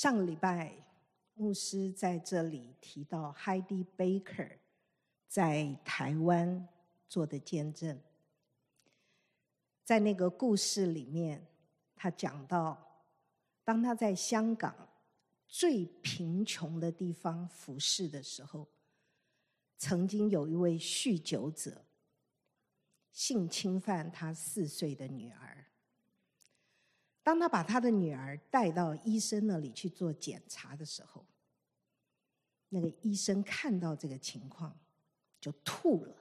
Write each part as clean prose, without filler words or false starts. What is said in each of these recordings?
上个礼拜牧师在这里提到 Heidi Baker 在台湾做的见证。在那个故事里面，他讲到当他在香港最贫穷的地方服侍的时候，曾经有一位酗酒者性侵犯他4岁的女儿。当他把他的女儿带到医生那里去做检查的时候，那个医生看到这个情况就吐了。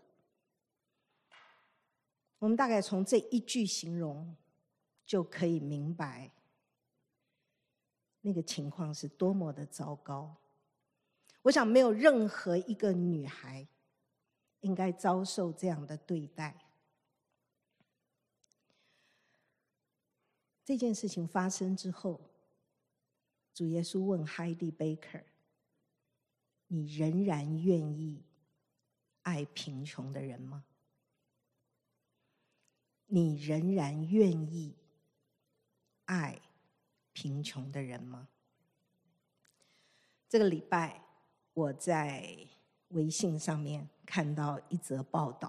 我们大概从这一句形容就可以明白那个情况是多么的糟糕。我想没有任何一个女孩应该遭受这样的对待。这件事情发生之后，主耶稣问 Heidi Baker： 你仍然愿意爱贫穷的人吗？你仍然愿意爱贫穷的人吗？这个礼拜我在微信上面看到一则报道，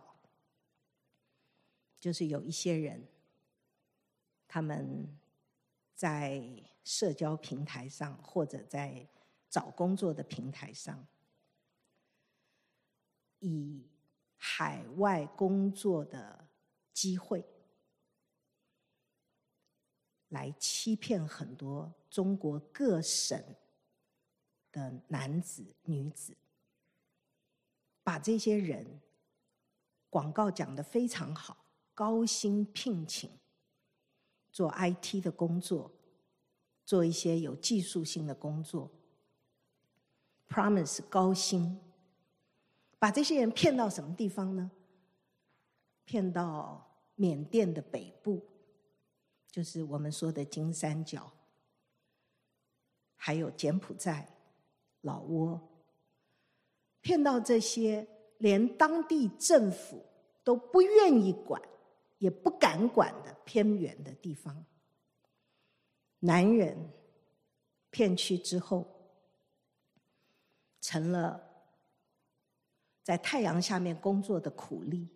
就是有一些人他们在社交平台上或者在找工作的平台上，以海外工作的机会来欺骗很多中国各省的男子女子，把这些人广告讲得非常好，高薪聘请做 IT 的工作，做一些有技术性的工作 ，promise 高薪，把这些人骗到什么地方呢？骗到缅甸的北部，就是我们说的金三角，还有柬埔寨、老挝，骗到这些连当地政府都不愿意管也不敢管的偏远的地方。男人骗去之后，成了在太阳下面工作的苦力，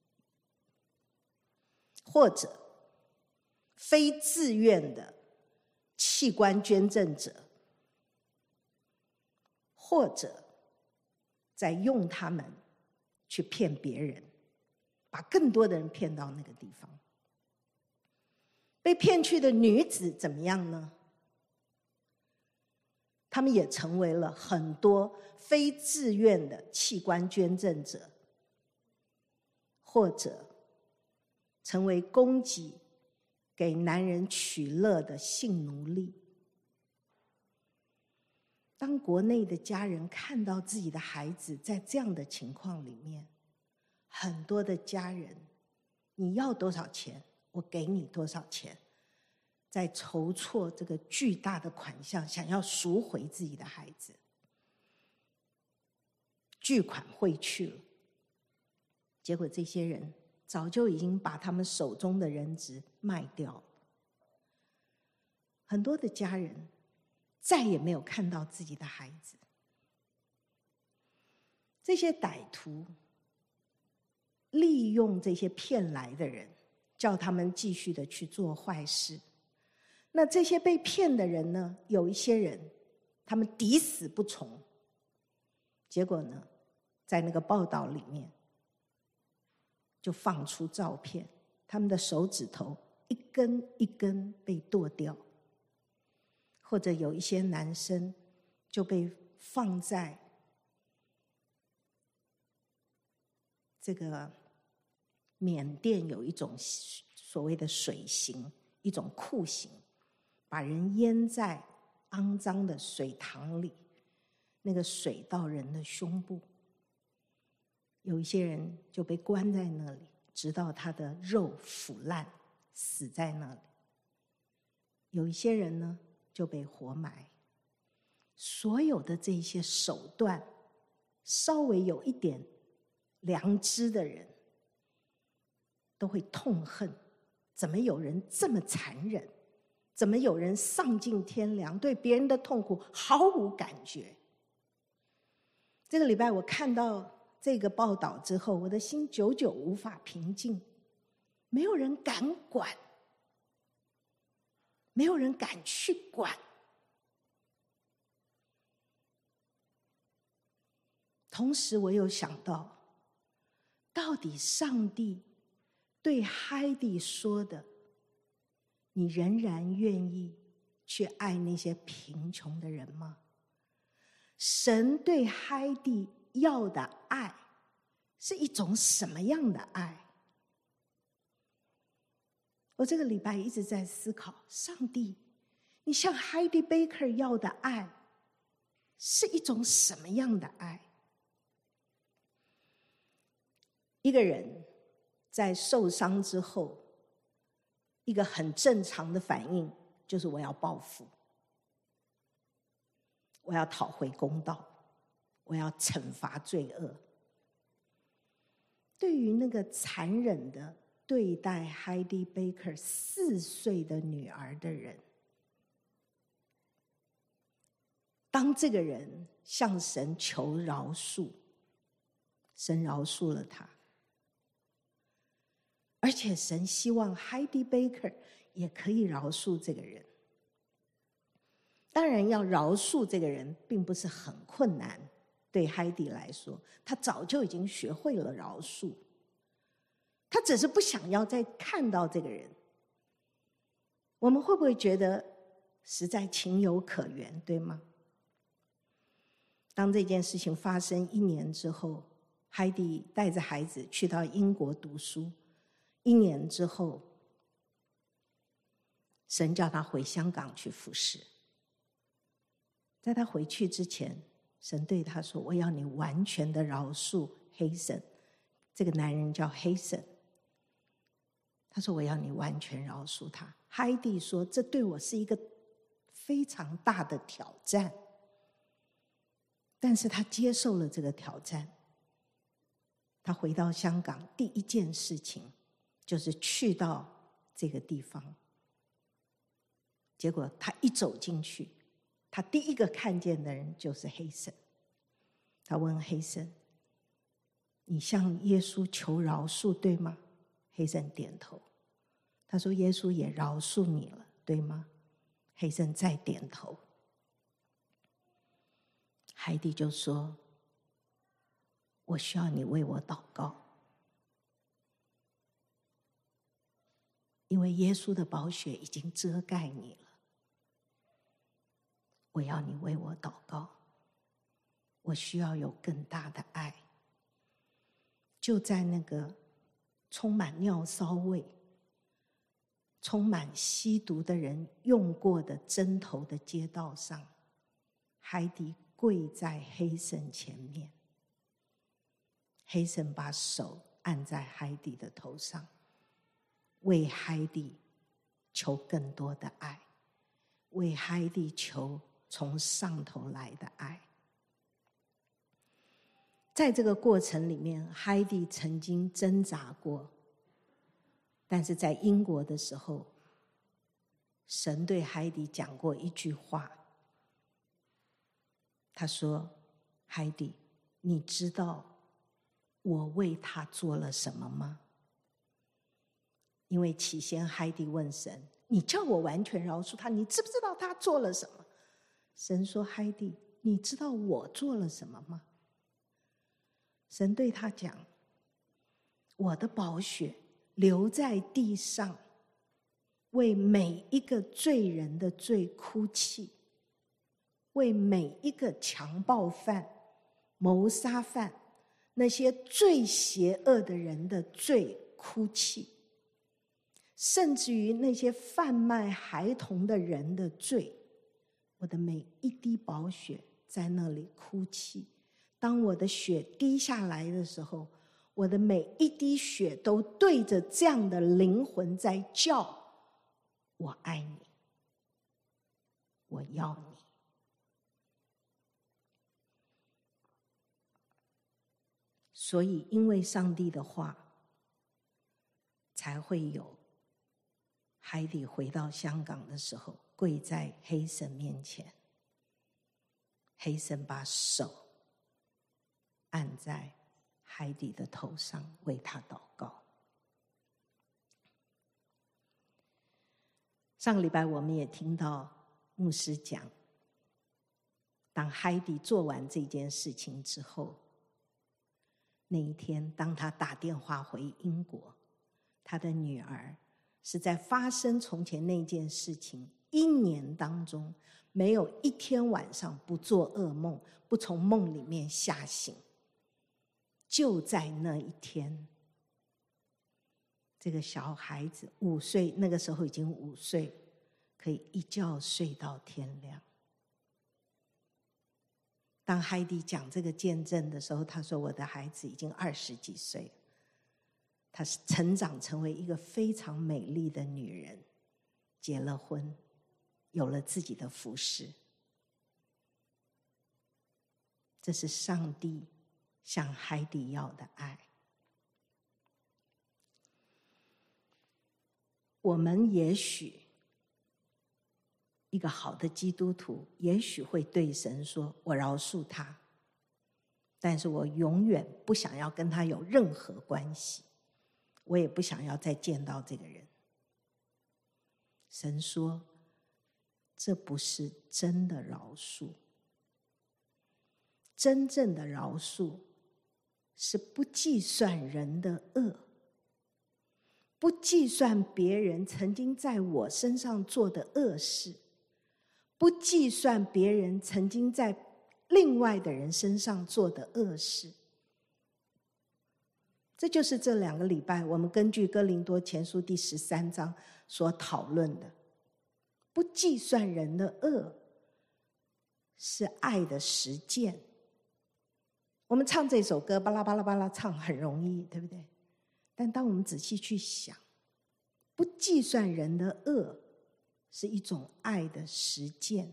或者非自愿的器官捐赠者，或者在用他们去骗别人，把更多的人骗到那个地方。被骗去的女子怎么样呢？他们也成为了很多非自愿的器官捐赠者，或者成为供给给男人取乐的性奴隶。当国内的家人看到自己的孩子在这样的情况里面，很多的家人，你要多少钱，我给你多少钱，在筹措这个巨大的款项，想要赎回自己的孩子。巨款汇去了，结果这些人早就已经把他们手中的人质卖掉了。很多的家人再也没有看到自己的孩子。这些歹徒利用这些骗来的人，叫他们继续的去做坏事。那这些被骗的人呢，有一些人他们抵死不从，结果呢，在那个报道里面就放出照片，他们的手指头一根一根被剁掉，或者有一些男生就被放在这个缅甸有一种所谓的水刑，一种酷刑，把人淹在肮脏的水塘里，那个水到人的胸部，有一些人就被关在那里，直到他的肉腐烂，死在那里。有一些人呢，就被活埋。所有的这些手段，稍微有一点良知的人都会痛恨，怎么有人这么残忍， 怎么有人丧尽天良，对别人的痛苦毫无感觉？这个礼拜我看到这个报道之后，我的心久久无法平静。没有人敢管，没有人敢去管。同时我又想到，到底上帝对海蒂说的，你仍然愿意去爱那些贫穷的人吗？神对海蒂要的爱是一种什么样的爱？我这个礼拜一直在思考，上帝，你向海蒂贝克要的爱是一种什么样的爱？一个人在受伤之后，一个很正常的反应就是我要报复，我要讨回公道，我要惩罚罪恶。对于那个残忍的对待海蒂贝克4岁的女儿的人，当这个人向神求饶恕，神饶恕了他，而且神希望海蒂贝克也可以饶恕这个人。当然要饶恕这个人并不是很困难，对海蒂来说，他早就已经学会了饶恕，他只是不想要再看到这个人。我们会不会觉得实在情有可原，对吗？当这件事情发生1年之后，海蒂带着孩子去到英国读书，1年之后，神叫他回香港去服侍。在他回去之前，神对他说，我要你完全的饶恕黑森，这个男人叫黑森。他说我要你完全饶恕他。海蒂说，这对我是一个非常大的挑战，但是他接受了这个挑战。他回到香港第一件事情就是去到这个地方，结果他一走进去，他第一个看见的人就是黑森。他问黑森，你向耶稣求饶恕对吗？黑森点头。他说，耶稣也饶恕你了对吗？黑森再点头。海蒂就说，我需要你为我祷告，因为耶稣的宝血已经遮盖你了，我要你为我祷告，我需要有更大的爱。就在那个充满尿骚味、充满吸毒的人用过的针头的街道上，海蒂跪在黑森前面，黑森把手按在海蒂的头上，为海蒂求更多的爱，为海蒂求从上头来的爱。在这个过程里面，海蒂曾经挣扎过，但是在英国的时候，神对海蒂讲过一句话，他说，海蒂，你知道我为他做了什么吗？因为起先海蒂问神，你叫我完全饶恕他，你知不知道他做了什么？神说，海蒂，你知道我做了什么吗？神对他讲，我的宝血流在地上，为每一个罪人的罪哭泣，为每一个强暴犯、谋杀犯，那些最邪恶的人的罪哭泣，甚至于那些贩卖孩童的人的罪，我的每一滴宝血在那里哭泣。当我的血滴下来的时候，我的每一滴血都对着这样的灵魂在叫，我爱你，我要你。所以因为上帝的话，才会有海底回到香港的时候，跪在黑神面前，黑神把手按在海底的头上，为他祷告。上个礼拜我们也听到牧师讲，当海底做完这件事情之后，那一天当他打电话回英国，他的女儿是在发生从前那件事情1年当中，没有一天晚上不做噩梦，不从梦里面吓醒。就在那一天，这个小孩子5岁，那个时候已经5岁，可以一觉睡到天亮。当海蒂讲这个见证的时候，他说我的孩子已经20几岁了，她是成长成为一个非常美丽的女人，结了婚，有了自己的服饰。这是上帝向海底要的爱。我们也许一个好的基督徒，也许会对神说，我饶恕他，但是我永远不想要跟他有任何关系，我也不想要再见到这个人。神说，这不是真的饶恕。真正的饶恕是不计算人的恶，不计算别人曾经在我身上做的恶事，不计算别人曾经在另外的人身上做的恶事。这就是这2个礼拜我们根据哥林多前书第13章所讨论的，不计算人的恶是爱的实践。我们唱这首歌巴拉巴拉巴拉唱很容易，对不对？但当我们仔细去想，不计算人的恶是一种爱的实践。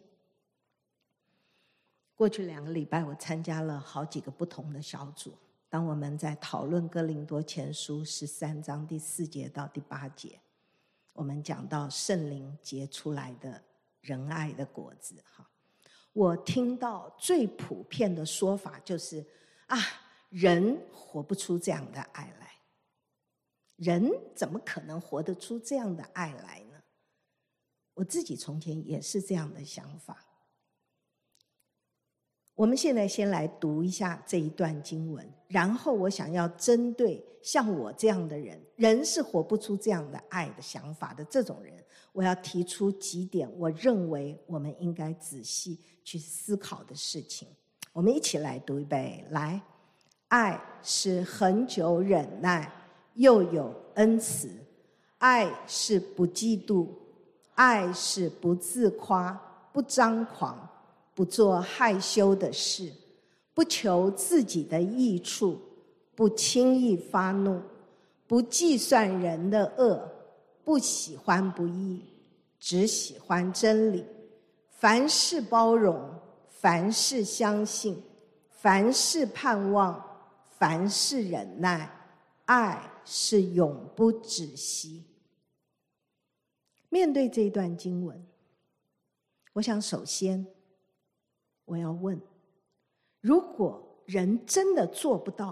过去2个礼拜我参加了好几个不同的小组，当我们在讨论哥林多前书13章第4节到第8节，我们讲到圣灵结出来的仁爱的果子。我听到最普遍的说法就是人活不出这样的爱来，人怎么可能活得出这样的爱来呢？我自己从前也是这样的想法。我们现在先来读一下这一段经文，然后我想要针对像我这样的人，人是活不出这样的爱的想法的这种人，我要提出几点我认为我们应该仔细去思考的事情。我们一起来读一遍，来。爱是恒久忍耐，又有恩慈；爱是不嫉妒，爱是不自夸，不张狂，不做害羞的事，不求自己的益处，不轻易发怒，不计算人的恶，不喜欢不义，只喜欢真理。凡事包容，凡事相信，凡事盼望，凡事忍耐，爱是永不止息。面对这一段经文，我想首先我要问，如果人真的做不到，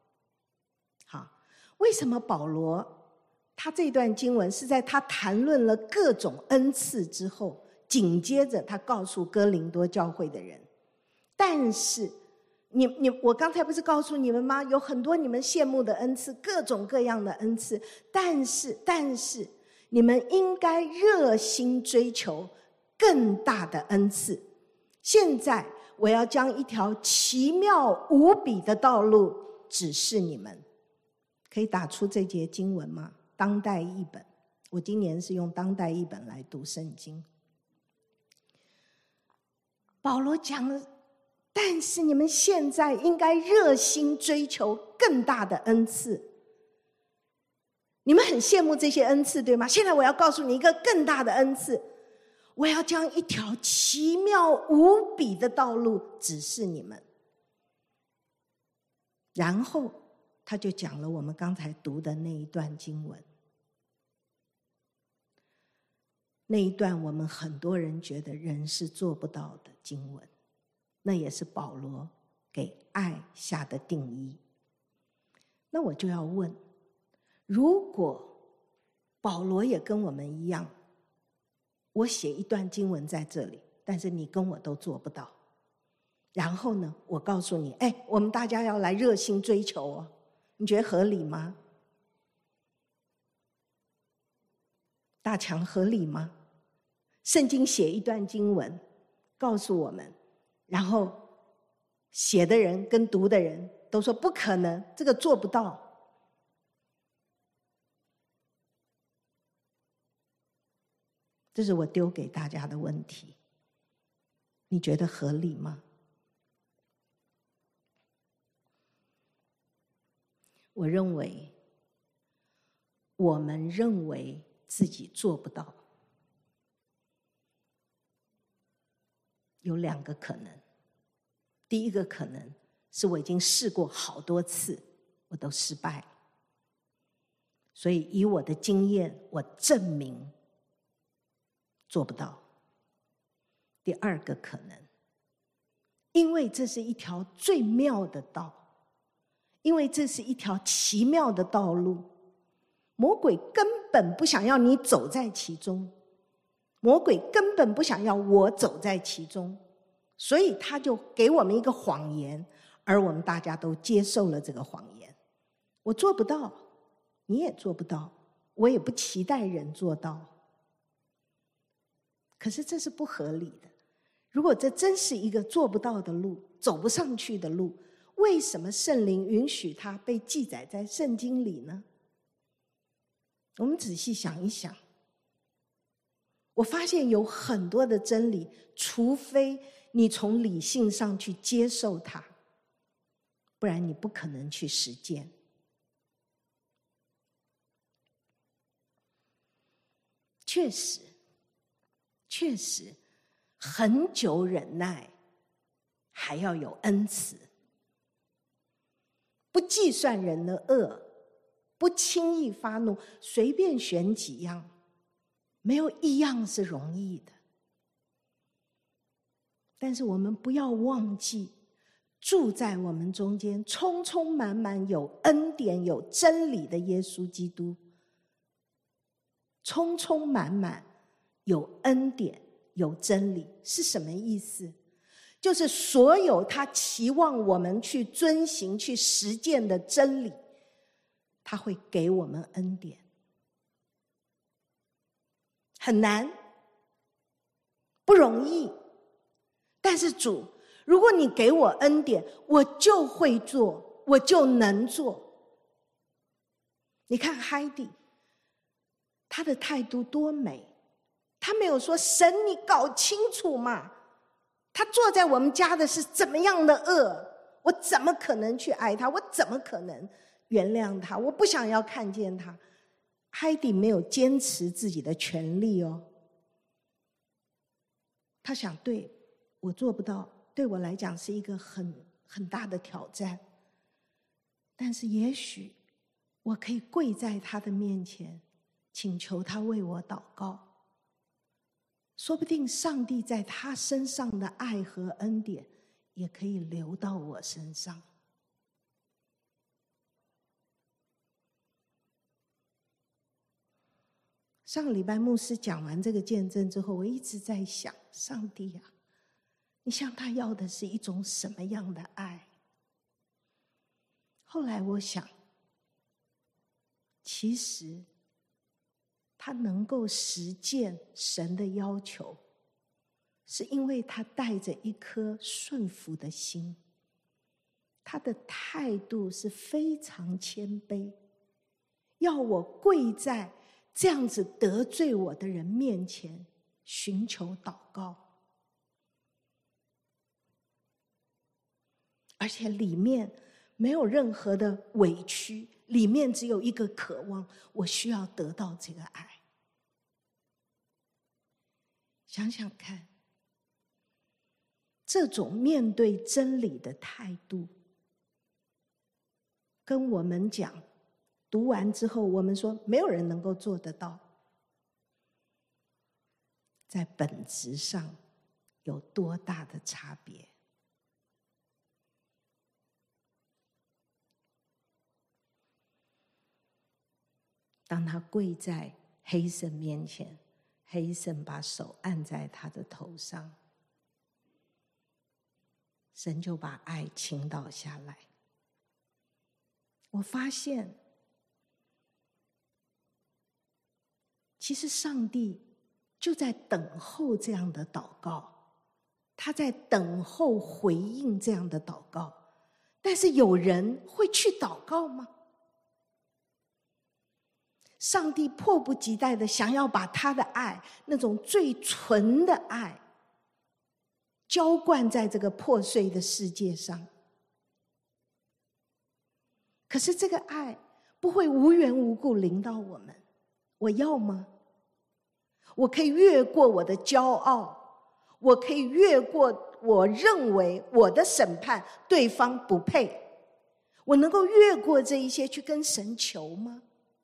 为什么保罗他这段经文是在他谈论了各种恩赐之后，紧接着他告诉哥林多教会的人，但是我刚才不是告诉你们吗？有很多你们羡慕的恩赐，各种各样的恩赐，但是你们应该热心追求更大的恩赐。现在我要将一条奇妙无比的道路指示你们。可以打出这节经文吗？当代译本，我今年是用当代译本来读圣经。保罗讲了，但是你们现在应该热心追求更大的恩赐。你们很羡慕这些恩赐，对吗？现在我要告诉你一个更大的恩赐，我要将一条奇妙无比的道路指示你们。然后他就讲了我们刚才读的那一段经文。 那一段我们很多人觉得人是做不到的经文，那也是保罗给爱下的定义。那我就要问，如果保罗也跟我们一样，我写一段经文在这里，但是你跟我都做不到，然后呢，我告诉你，我们大家要来热心追求哦，你觉得合理吗？大强，合理吗？圣经写一段经文告诉我们，然后写的人跟读的人都说不可能，这个做不到。这是我丢给大家的问题，你觉得合理吗？我认为，我们认为自己做不到，有2个可能。第一个可能是我已经试过好多次，我都失败了，所以以我的经验，我证明做不到。第2个可能，因为这是一条最妙的道，因为这是一条奇妙的道路，魔鬼根本不想要你走在其中，魔鬼根本不想要我走在其中，所以他就给我们一个谎言，而我们大家都接受了这个谎言。我做不到，你也做不到，我也不期待人做到。可是这是不合理的。如果这真是一个做不到的路，走不上去的路，为什么圣灵允许它被记载在圣经里呢？我们仔细想一想，我发现有很多的真理，除非你从理性上去接受它，不然你不可能去实践。确实很久忍耐，还要有恩慈，不计算人的恶，不轻易发怒，随便选几样，没有一样是容易的。但是我们不要忘记，住在我们中间充充满满有恩典有真理的耶稣基督，充充满满有恩典有真理是什么意思？就是所有他期望我们去遵行去实践的真理，他会给我们恩典。很难，不容易，但是主，如果你给我恩典，我就会做，我就能做。你看海蒂，他的态度多美，他没有说神你搞清楚嘛，他坐在我们家的是怎么样的恶，我怎么可能去爱他，我怎么可能原谅他，我不想要看见他。海蒂没有坚持自己的权利哦，他想，对，我做不到，对我来讲是一个很大的挑战，但是也许我可以跪在他的面前，请求他为我祷告，说不定上帝在他身上的爱和恩典也可以流到我身上。上个礼拜牧师讲完这个见证之后，我一直在想，上帝啊，你向他要的是一种什么样的爱？后来我想，其实他能够实践神的要求，是因为他带着一颗顺服的心，他的态度是非常谦卑，要我跪在这样子得罪我的人面前寻求祷告，而且里面没有任何的委屈，里面只有一个渴望，我需要得到这个爱。想想看，这种面对真理的态度，跟我们讲读完之后我们说没有人能够做得到， 在本质上有多大的差别。当他跪在黑神面前，黑神把手按在他的头上，神就把爱倾倒下来。我发现，其实上帝就在等候这样的祷告，他在等候回应这样的祷告。但是有人会去祷告吗？上帝迫不及待的想要把他的爱，那种最纯的爱，浇灌在这个破碎的世界上。可是这个爱不会无缘无故临到我们，我要吗？我可以越过我的骄傲，我可以越过我认为我的审判对方不配，我能够越过这一些去跟神求吗？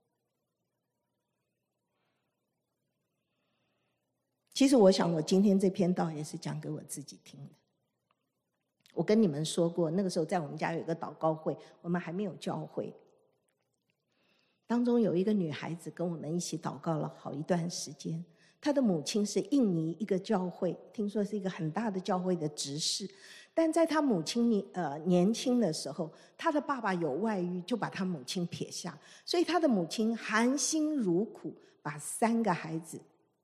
其实我想，我今天这篇道也是讲给我自己听的。我跟你们说过，那个时候在我们家有一个祷告会，我们还没有教会。当中有一个女孩子跟我们一起祷告了好一段时间。她的母亲是印尼一个教会，听说是一个很大的教会的执事。但在她母亲年轻的时候，她的爸爸有外遇，就把她母亲撇下，所以她的母亲含辛茹苦把3个孩子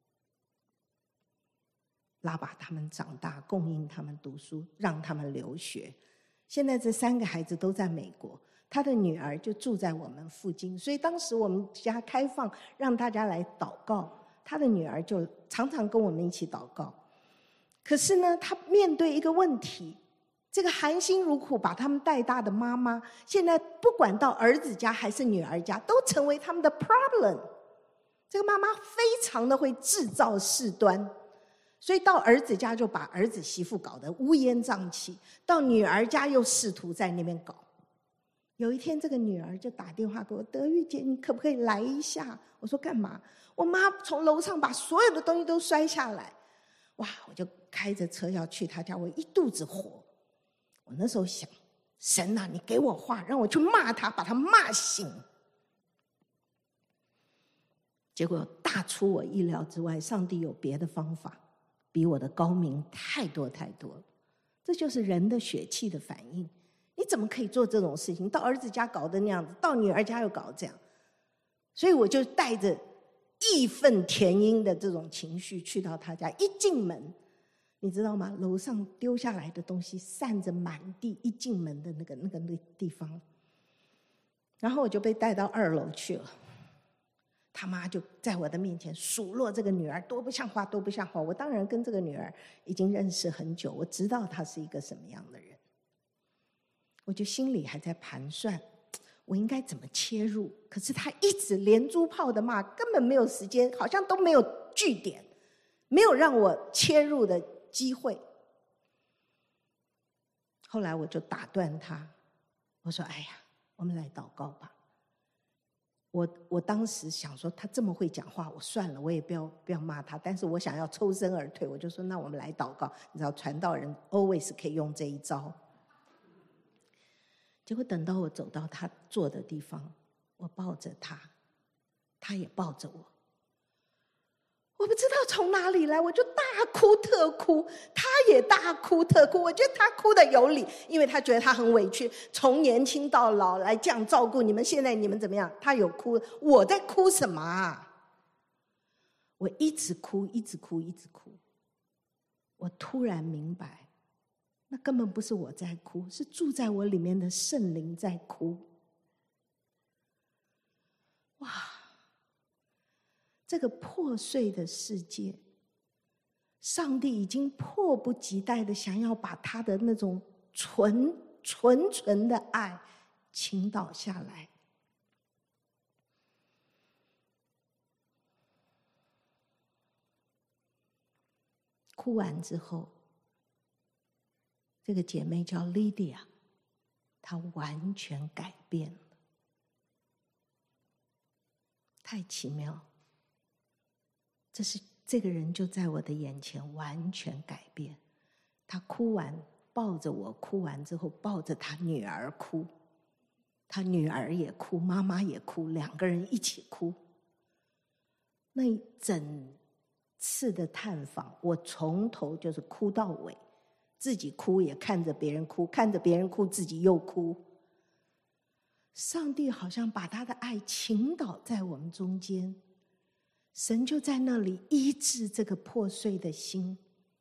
拉拔他们长大，供应他们读书，让他们留学。现在这3个孩子都在美国，他的女儿就住在我们附近，所以当时我们家开放让大家来祷告，他的女儿就常常跟我们一起祷告。可是呢，他面对一个问题，这个含辛茹苦把他们带大的妈妈，现在不管到儿子家还是女儿家，都成为他们的 problem。 这个妈妈非常的会制造事端，所以到儿子家就把儿子媳妇搞得乌烟瘴气，到女儿家又试图在那边搞。有一天这个女儿就打电话给我，德玉姐你可不可以来一下？我说干嘛？我妈从楼上把所有的东西都摔下来。哇，我就开着车要去她家，我一肚子火。我那时候想，神啊，你给我话让我去骂她，把她骂醒。结果大出我意料之外，上帝有别的方法，比我的高明太多太多了。这就是人的血气的反应。你怎么可以做这种事情？到儿子家搞得那样子，到女儿家又搞这样。所以我就带着义愤填膺的这种情绪去到他家，一进门，你知道吗？楼上丢下来的东西散着满地，一进门的那个地方。然后我就被带到2楼去了。他妈就在我的面前数落这个女儿多不像话，多不像话。我当然跟这个女儿已经认识很久，我知道她是一个什么样的人。我就心里还在盘算，我应该怎么切入。可是她一直连珠炮的骂，根本没有时间，好像都没有据点，没有让我切入的机会。后来我就打断她，我说：“哎呀，我们来祷告吧。”我当时想说，他这么会讲话，我算了，我也不要骂他。但是我想要抽身而退，我就说：“那我们来祷告。”你知道，传道人 always 可以用这一招。结果等到我走到他坐的地方，我抱着他，他也抱着我。我不知道从哪里来，我就大哭特哭，他也大哭特哭。我觉得他哭的有理，因为他觉得他很委屈，从年轻到老来这样照顾你们，现在你们怎么样？他有哭，我在哭什么啊？我一直哭，一直哭，一直哭。我突然明白，那根本不是我在哭，是住在我里面的圣灵在哭。哇！这个破碎的世界，上帝已经迫不及待的想要把他的那种纯的爱倾倒下来。哭完之后，这个姐妹叫 Lydia， 她完全改变了，太奇妙。这是这个人就在我的眼前完全改变。他哭完，抱着我，哭完之后抱着他女儿哭，他女儿也哭，妈妈也哭，两个人一起哭。那整次的探访，我从头就是哭到尾，自己哭也看着别人哭，看着别人哭自己又哭。上帝好像把他的爱倾倒在我们中间，神就在那里医治这个破碎的心。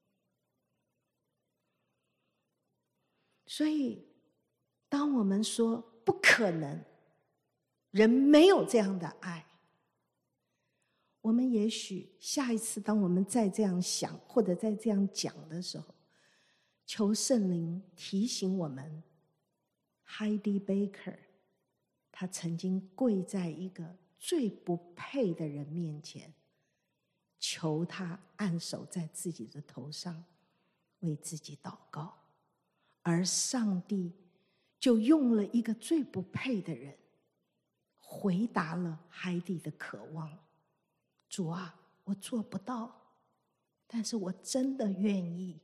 所以当我们说不可能，人没有这样的爱，我们也许下一次当我们再这样想或者再这样讲的时候，求圣灵提醒我们 Heidi Baker 他曾经跪在一个最不配的人面前，求他按手在自己的头上，为自己祷告。而上帝就用了一个最不配的人，回答了海底的渴望。主啊，我做不到，但是我真的愿意。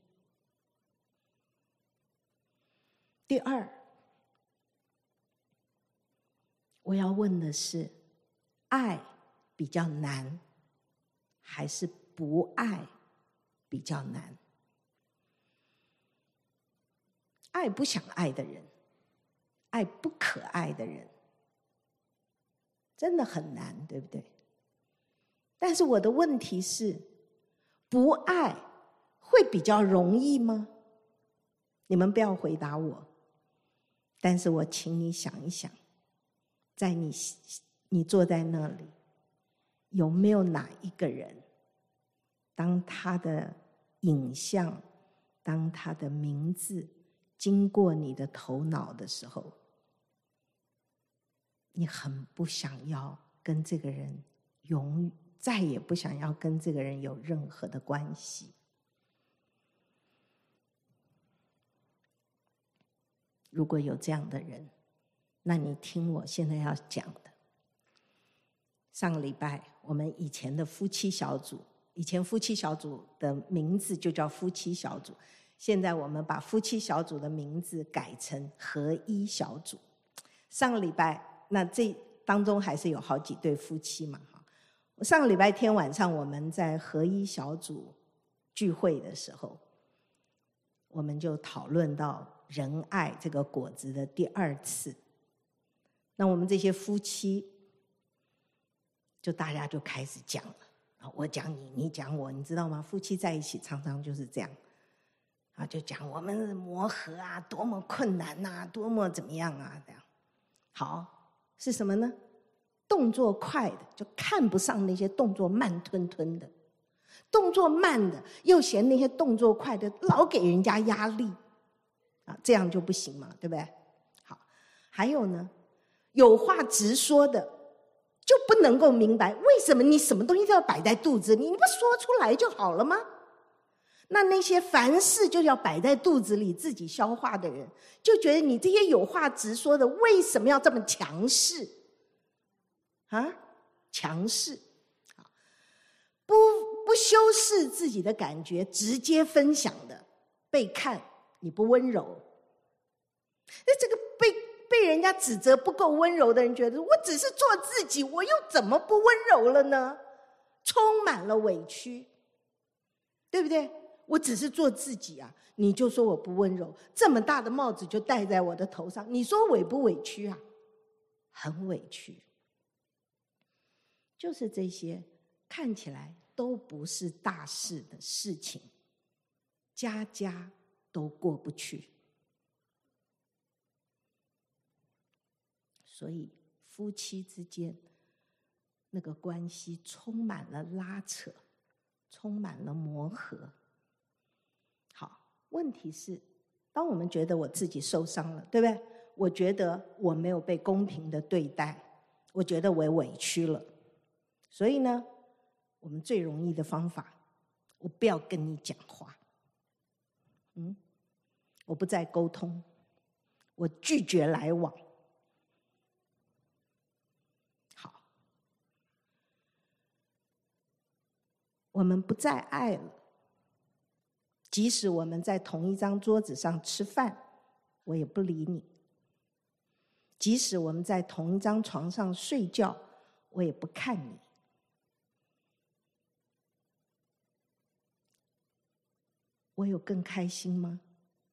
第二，我要问的是，爱比较难，还是不爱比较难？爱不想爱的人，爱不可爱的人，真的很难，对不对？但是我的问题是，不爱会比较容易吗？你们不要回答我，但是我请你想一想，在你坐在那里，有没有哪一个人，当他的影像，当他的名字经过你的头脑的时候，你很不想要跟这个人再也不想要跟这个人有任何的关系？如果有这样的人，那你听我现在要讲的。上个礼拜我们以前的夫妻小组，以前夫妻小组的名字就叫夫妻小组，现在我们把夫妻小组的名字改成合一小组。上个礼拜，那这当中还是有好几对夫妻嘛。上个礼拜天晚上我们在合一小组聚会的时候，我们就讨论到仁爱这个果子的第二次。那我们这些夫妻就大家就开始讲了，我讲你，你讲我，你知道吗？夫妻在一起常常就是这样，就讲我们的磨合啊，多么困难啊，多么怎么样啊，这样。好，是什么呢？动作快的就看不上那些动作慢吞吞的，动作慢的又嫌那些动作快的老给人家压力，这样就不行嘛，对不对？好，还有呢，有话直说的就不能够明白为什么你什么东西都要摆在肚子里，你不说出来就好了吗？那些凡事就要摆在肚子里自己消化的人，就觉得你这些有话直说的为什么要这么强势强势，不修饰自己的感觉，直接分享的，被看你不温柔。那这个被人家指责不够温柔的人，觉得我只是做自己，我又怎么不温柔了呢？充满了委屈，对不对？我只是做自己啊，你就说我不温柔，这么大的帽子就戴在我的头上，你说委不委屈啊？很委屈。就是这些看起来都不是大事的事情，家家都过不去。所以夫妻之间那个关系充满了拉扯，充满了磨合。好，问题是，当我们觉得我自己受伤了，对不对？我觉得我没有被公平的对待，我觉得我委屈了，所以呢，我们最容易的方法，我不要跟你讲话，我不再沟通，我拒绝来往。 我们不再爱了。即使我们在同一张桌子上吃饭，我也不理你；即使我们在同一张床上睡觉，我也不看你。我有更开心吗？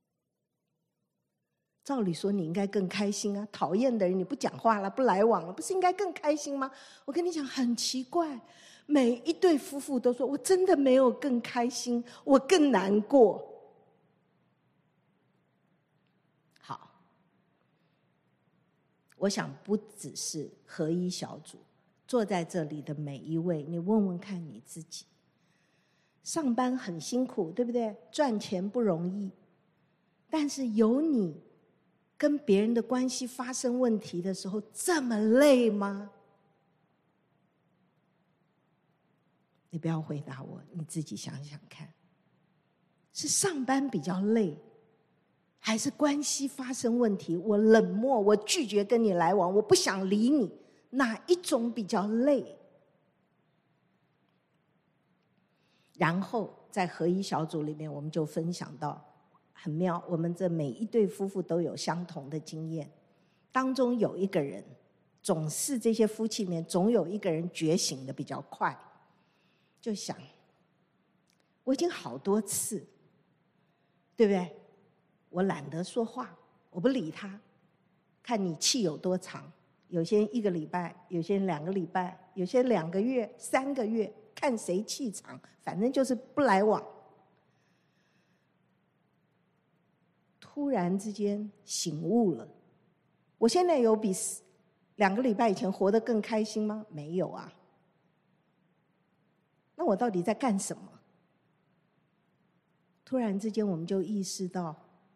照理说你应该更开心啊，讨厌的人你不讲话了，不来往了，不是应该更开心吗？我跟你讲，很奇怪，每一对夫妇都说我真的没有更开心，我更难过。好，我想不只是合一小组，坐在这里的每一位，你问问看你自己，上班很辛苦，对不对？赚钱不容易，但是有你跟别人的关系发生问题的时候这么累吗？你不要回答我，你自己想想看，是上班比较累，还是关系发生问题，我冷漠，我拒绝跟你来往，我不想理你，哪一种比较累？然后在合一小组里面，我们就分享到很妙，我们这每一对夫妇都有相同的经验，当中有一个人，总是这些夫妻里面总有一个人觉醒的比较快，就想我已经好多次，对不对？我懒得说话，我不理他，看你气有多长，有些人1个礼拜，有些人2个礼拜，有些人2个月、3个月，看谁气长，反正就是不来往。突然之间醒悟了，我现在有比2个礼拜以前活得更开心吗？没有啊。那我到底在干什么？突然之间我们就意识到，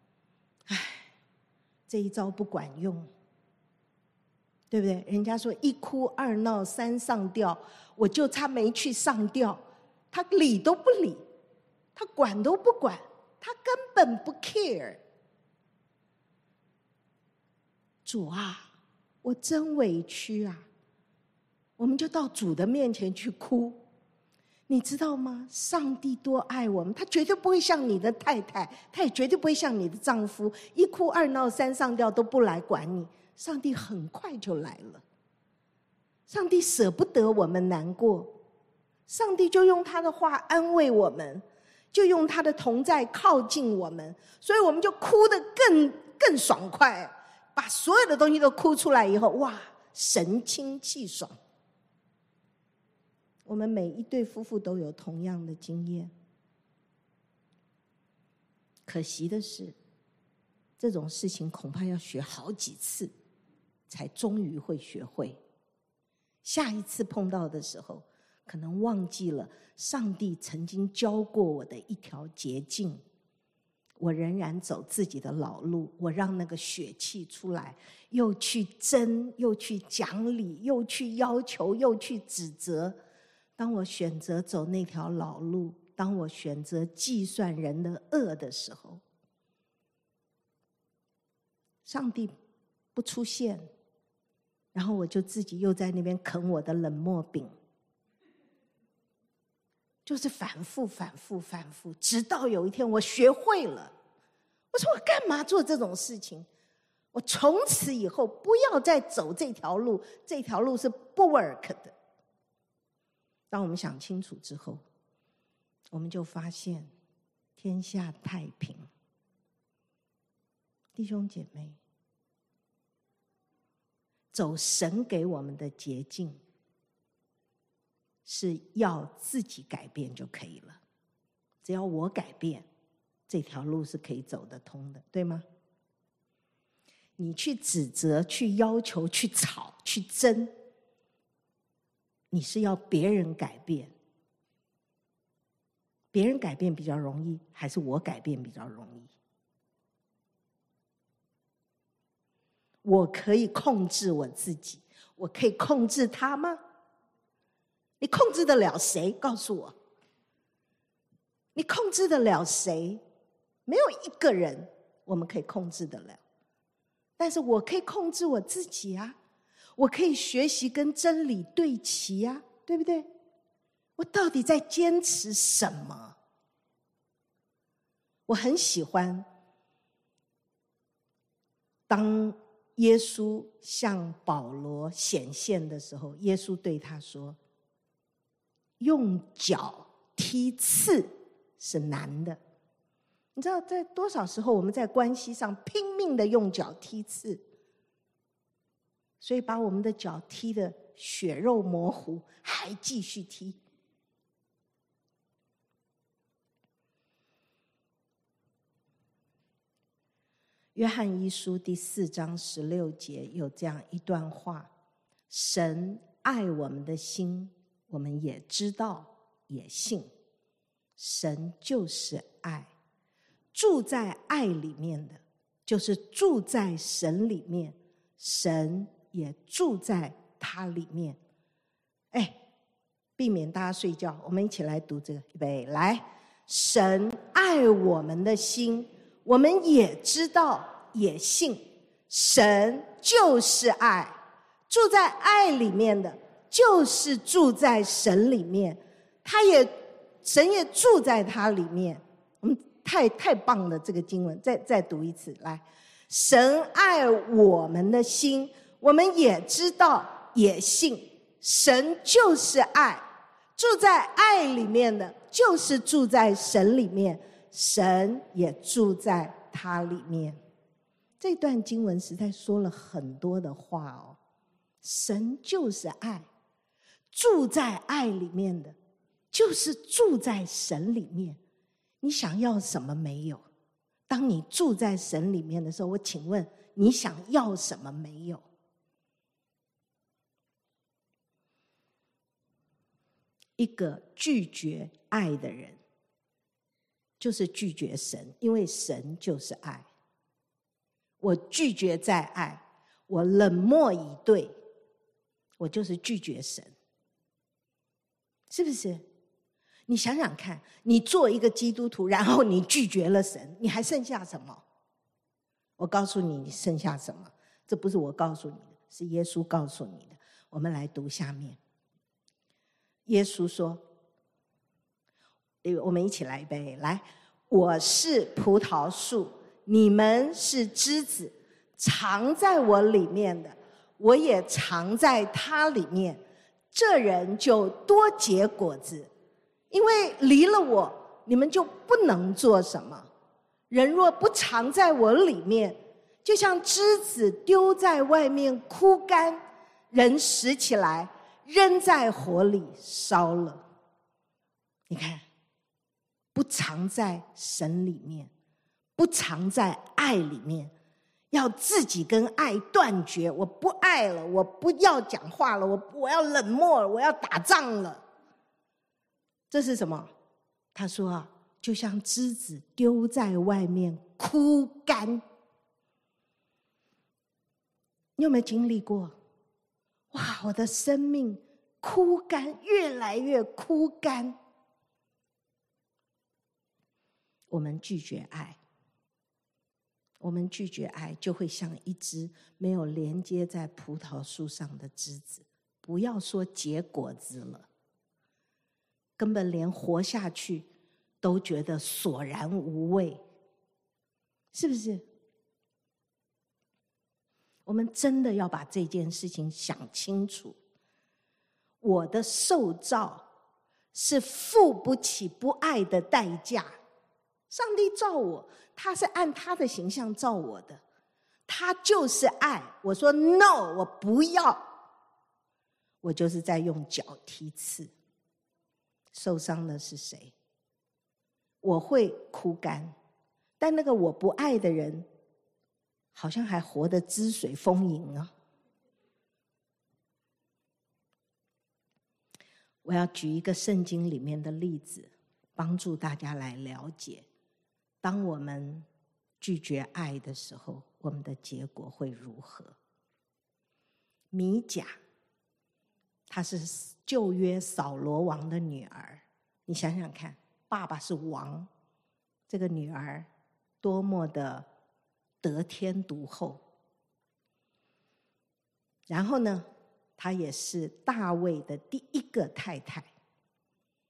这一招不管用，对不对？人家说1哭2闹3上吊，我就差没去上吊，他理都不理，他管都不管，他根本不 care。主啊，我真委屈啊！我们就到主的面前去哭。你知道吗？上帝多爱我们，他绝对不会像你的太太，他也绝对不会像你的丈夫1哭2闹3上吊都不来管你。上帝很快就来了，上帝舍不得我们难过，上帝就用他的话安慰我们，就用他的同在靠近我们，所以我们就哭得更爽快，把所有的东西都哭出来以后，哇，神清气爽。我们每一对夫妇都有同样的经验，可惜的是，这种事情恐怕要学好几次，才终于会学会。下一次碰到的时候，可能忘记了上帝曾经教过我的一条捷径，我仍然走自己的老路，我让那个血气出来，又去争，又去讲理，又去要求，又去指责。当我选择走那条老路，当我选择计算人的恶的时候，上帝不出现，然后我就自己又在那边啃我的冷漠饼，就是反复，直到有一天我学会了。我说我干嘛做这种事情？我从此以后不要再走这条路，这条路是不 work 的。当我们想清楚之后，我们就发现天下太平。弟兄姐妹，走神给我们的捷径，是要自己改变就可以了。只要我改变，这条路是可以走得通的，对吗？你去指责、去要求、去吵、去争，你是要别人改变，别人改变比较容易，还是我改变比较容易？我可以控制我自己，我可以控制他吗？你控制得了谁？告诉我，你控制得了谁？没有一个人我们可以控制得了，但是我可以控制我自己啊，我可以学习跟真理对齐啊，对不对？ 我到底在坚持什么？我很喜欢当耶稣向保罗显现的时候，耶稣对他说，用脚踢刺是难的。你知道在多少时候我们在关系上拼命的用脚踢刺，所以把我们的脚踢得血肉模糊，还继续踢。约翰一书第4章16节有这样一段话，神爱我们的心，我们也知道也信，神就是爱，住在爱里面的就是住在神里面，神也住在他里面。避免大家睡觉，我们一起来读这个，预备来。神爱我们的心，我们也知道也信，神就是爱，住在爱里面的就是住在神里面，神也住在他里面。我们太棒了，这个经文再读一次来。神爱我们的心，我们也知道也信，神就是爱，住在爱里面的就是住在神里面，神也住在他里面。这段经文实在说了很多的话哦。神就是爱，住在爱里面的就是住在神里面。你想要什么没有？当你住在神里面的时候，我请问你想要什么没有？一个拒绝爱的人就是拒绝神，因为神就是爱。我拒绝再爱，我冷漠以对，我就是拒绝神，是不是？你想想看，你做一个基督徒，然后你拒绝了神，你还剩下什么？我告诉你，你剩下什么？这不是我告诉你的，是耶稣告诉你的。我们来读下面。耶稣说，我们一起来预备来。我是葡萄树，你们是枝子，藏在我里面的，我也藏在他里面，这人就多结果子。因为离了我，你们就不能做什么。人若不藏在我里面，就像枝子丢在外面枯干，人拾起来扔在火里烧了。你看，不藏在神里面，不藏在爱里面，要自己跟爱断绝。我不爱了，我不要讲话了，我要冷漠了，我要打仗了。这是什么？他说啊，就像枝子丢在外面枯干。你有没有经历过？哇，我的生命枯干，越来越枯干。我们拒绝爱，我们拒绝爱，就会像一只没有连接在葡萄树上的枝子，不要说结果子了，根本连活下去都觉得索然无味，是不是？我们真的要把这件事情想清楚。我的受造是付不起不爱的代价。上帝造我，他是按他的形象造我的，他就是爱。我说 no， 我不要，我就是在用脚踢刺。受伤的是谁？我会枯干，但那个我不爱的人好像还活得汁水丰盈啊。我要举一个圣经里面的例子，帮助大家来了解，当我们拒绝爱的时候，我们的结果会如何。米甲，她是旧约扫罗王的女儿，你想想看，爸爸是王，这个女儿多么的得天独厚。然后呢，她也是大卫的第一个太太。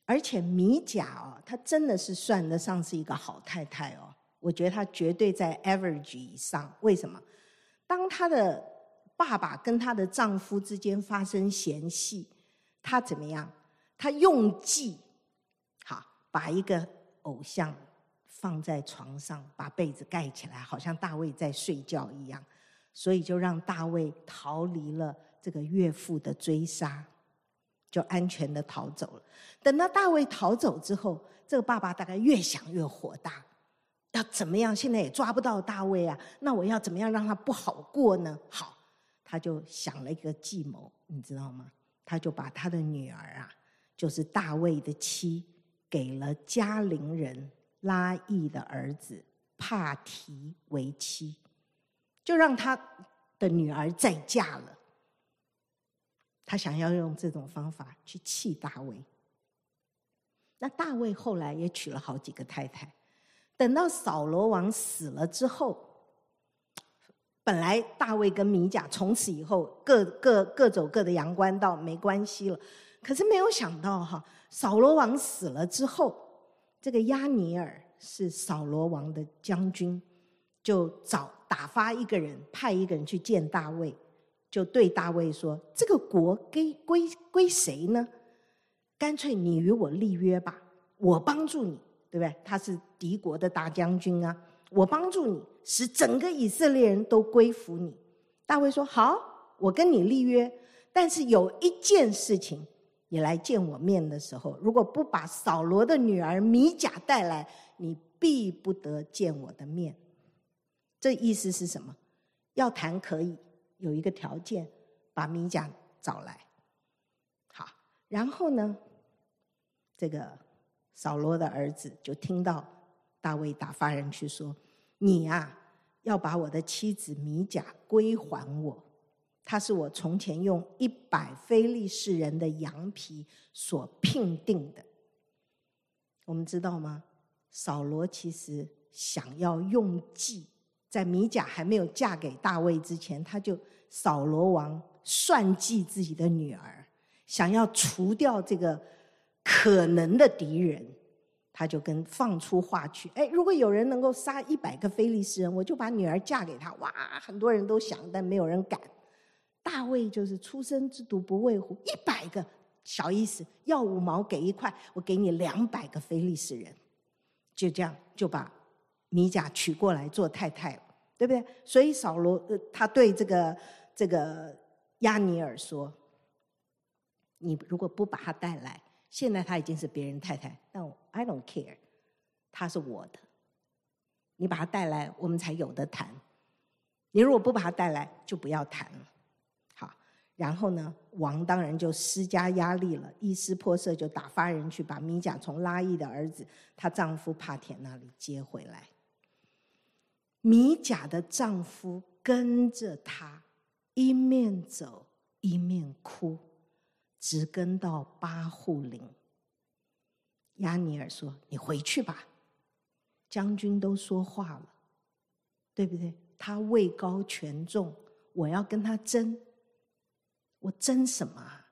而且米甲她真的是算得上是一个好太太我觉得她绝对在 average 以上。为什么？当她的爸爸跟她的丈夫之间发生嫌隙，她怎么样？她用计，好，把一个偶像放在床上，把被子盖起来，好像大卫在睡觉一样，所以就让大卫逃离了这个岳父的追杀，就安全的逃走了。等到大卫逃走之后，这个爸爸大概越想越火大，要怎么样？现在也抓不到大卫啊，那我要怎么样让他不好过呢？好，他就想了一个计谋，你知道吗？他就把他的女儿啊，就是大卫的妻，给了加林人拉亿的儿子帕提为妻，就让他的女儿再嫁了。他想要用这种方法去气大卫。那大卫后来也娶了好几个太太。等到扫罗王死了之后，本来大卫跟米甲从此以后各走各的阳关道，没关系了。可是没有想到扫罗王死了之后，这个押尼珥是扫罗王的将军，就打发一个人，派一个人去见大卫，就对大卫说：“这个国归谁呢？干脆你与我立约吧，我帮助你，对不对？他是敌国的大将军啊，我帮助你，使整个以色列人都归服你。”大卫说：“好，我跟你立约，但是有一件事情，你来见我面的时候，如果不把扫罗的女儿米甲带来，你必不得见我的面。”这意思是什么？要谈可以，有一个条件，把米甲找来。好，然后呢，这个扫罗的儿子就听到大卫打发人去说：“你啊，要把我的妻子米甲归还我，她是我从前用100非利士人的羊皮所聘定的。”我们知道吗？扫罗其实想要用计，在米甲还没有嫁给大卫之前，扫罗王算计自己的女儿，想要除掉这个可能的敌人，他就放出话去：如果有人能够杀100个非利士人，我就把女儿嫁给他。哇，很多人都想，但没有人敢。大卫就是初生之犊不畏虎，100个小意思，要5毛给1块，我给你200个非利士人。就这样就把米甲娶过来做太太了，对不对？所以扫罗他对这个押尼珥说：“你如果不把他带来，现在他已经是别人太太，但I don't care， 他是我的。你把他带来，我们才有得谈。你如果不把他带来，就不要谈了。”好，然后呢，王当然就施加压力了。伊施波设就打发人去把米甲从拉亿的儿子她丈夫帕铁那里接回来。米甲的丈夫跟着她，一面走一面哭，直跟到巴户琳。押尼珥说：“你回去吧，将军都说话了，对不对？他位高权重，我要跟他争，我争什么啊？”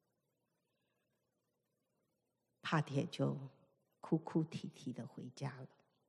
帕铁就哭哭啼啼的回家了。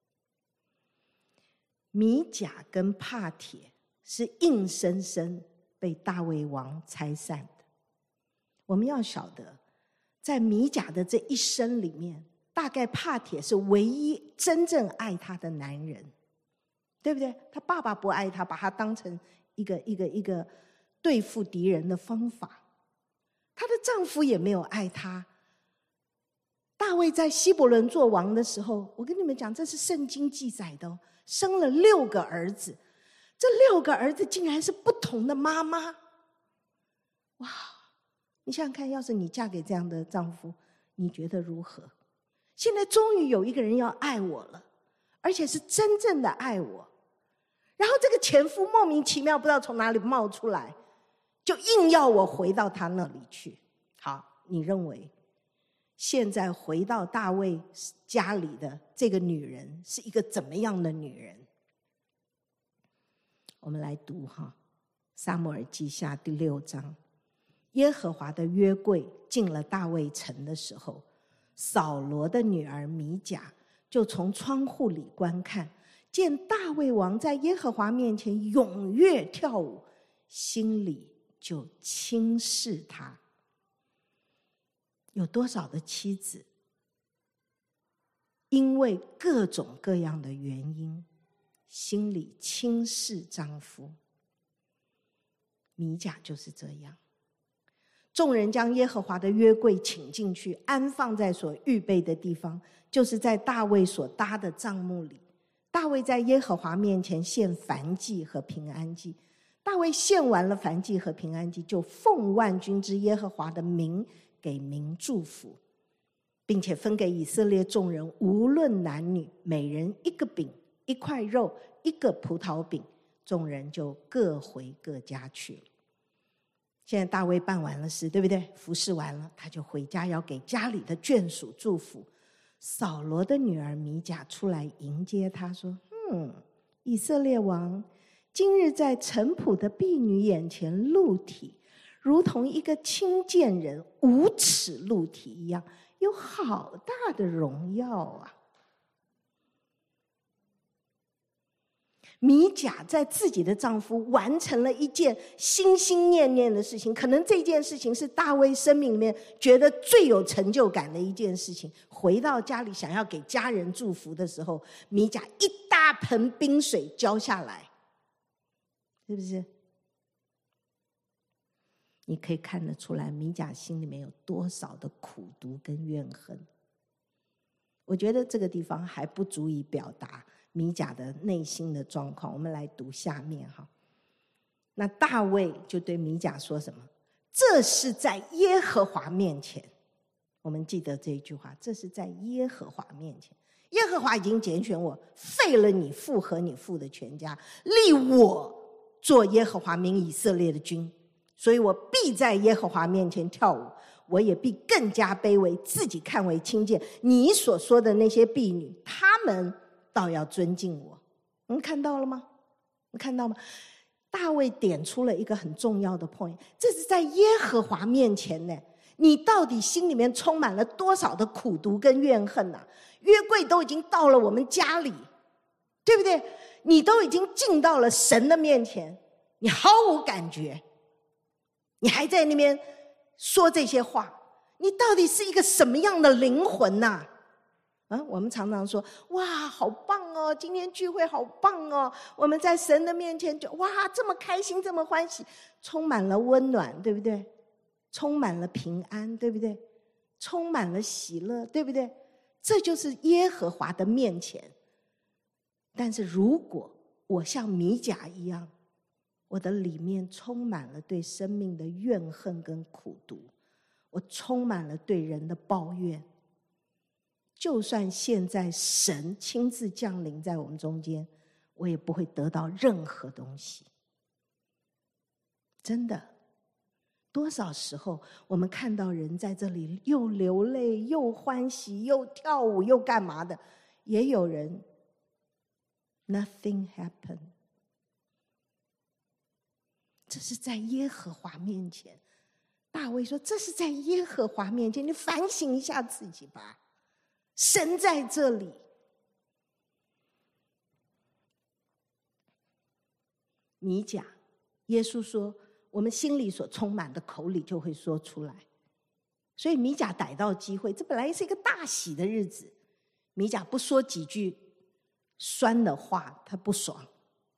米甲跟帕铁是硬生生被大卫王拆散的。我们要晓得，在米甲的这一生里面，大概帕铁是唯一真正爱她的男人，对不对？他爸爸不爱她，把她当成一个对付敌人的方法。她的丈夫也没有爱她。大卫在希伯伦做王的时候，我跟你们讲，这是圣经记载的生了6个儿子，这6个儿子竟然是不同的妈妈。哇！你想想看，要是你嫁给这样的丈夫，你觉得如何？现在终于有一个人要爱我了，而且是真正的爱我。然后这个前夫莫名其妙不知道从哪里冒出来，就硬要我回到他那里去。好，你认为现在回到大卫家里的这个女人是一个怎么样的女人？我们来读撒母耳记下第6章。耶和华的约柜进了大卫城的时候， 扫罗的女儿米甲就从窗户里观看，见大卫王在耶和华面前踊跃跳舞，心里就轻视他。有多少的妻子因为各种各样的原因，心里轻视丈夫？米甲就是这样。众人将耶和华的约柜请进去，安放在所预备的地方，就是在大卫所搭的帐幕里。大卫在耶和华面前献燔祭和平安祭。大卫献完了燔祭和平安祭，就奉万军之耶和华的名给民祝福，并且分给以色列众人，无论男女，每人一个饼，一块肉，一个葡萄饼。众人就各回各家去了。现在大卫办完了事，对不对？服侍完了，他就回家，要给家里的眷属祝福。扫罗的女儿米甲出来迎接他，说：以色列王，今日在臣仆的婢女眼前露体，如同一个轻贱人无耻露体一样，有好大的荣耀啊！米甲在自己的丈夫完成了一件心心念念的事情，可能这件事情是大卫生命里面觉得最有成就感的一件事情。回到家里想要给家人祝福的时候，米甲一大盆冰水浇下来，是不是？你可以看得出来米甲心里面有多少的苦毒跟怨恨。我觉得这个地方还不足以表达米甲的内心的状况。我们来读下面哈。那大卫就对米甲说什么？这是在耶和华面前。我们记得这一句话，这是在耶和华面前。耶和华已经拣选我，废了你父和你父的全家，立我做耶和华民以色列的君，所以我必在耶和华面前跳舞，我也必更加卑微，自己看为轻贱。你所说的那些婢女，她们倒要尊敬我。你们看到了吗？你看到吗？大卫点出了一个很重要的 point， 这是在耶和华面前呢。你到底心里面充满了多少的苦毒跟怨恨啊？约柜都已经到了我们家里，对不对？你都已经进到了神的面前，你毫无感觉，你还在那边说这些话，你到底是一个什么样的灵魂啊？我们常常说，哇，好棒哦，今天聚会好棒哦，我们在神的面前就哇这么开心，这么欢喜，充满了温暖，对不对？充满了平安，对不对？充满了喜乐，对不对？这就是耶和华的面前。但是如果我像米甲一样，我的里面充满了对生命的怨恨跟苦毒，我充满了对人的抱怨，就算现在神亲自降临在我们中间，我也不会得到任何东西。真的，多少时候我们看到人在这里又流泪又欢喜又跳舞又干嘛的，也有人 nothing happened。 这是在耶和华面前。大卫说，这是在耶和华面前，你反省一下自己吧，神在这里。米甲，耶稣说我们心里所充满的口里就会说出来。所以米甲逮到机会，这本来是一个大喜的日子，米甲不说几句酸的话，她不爽，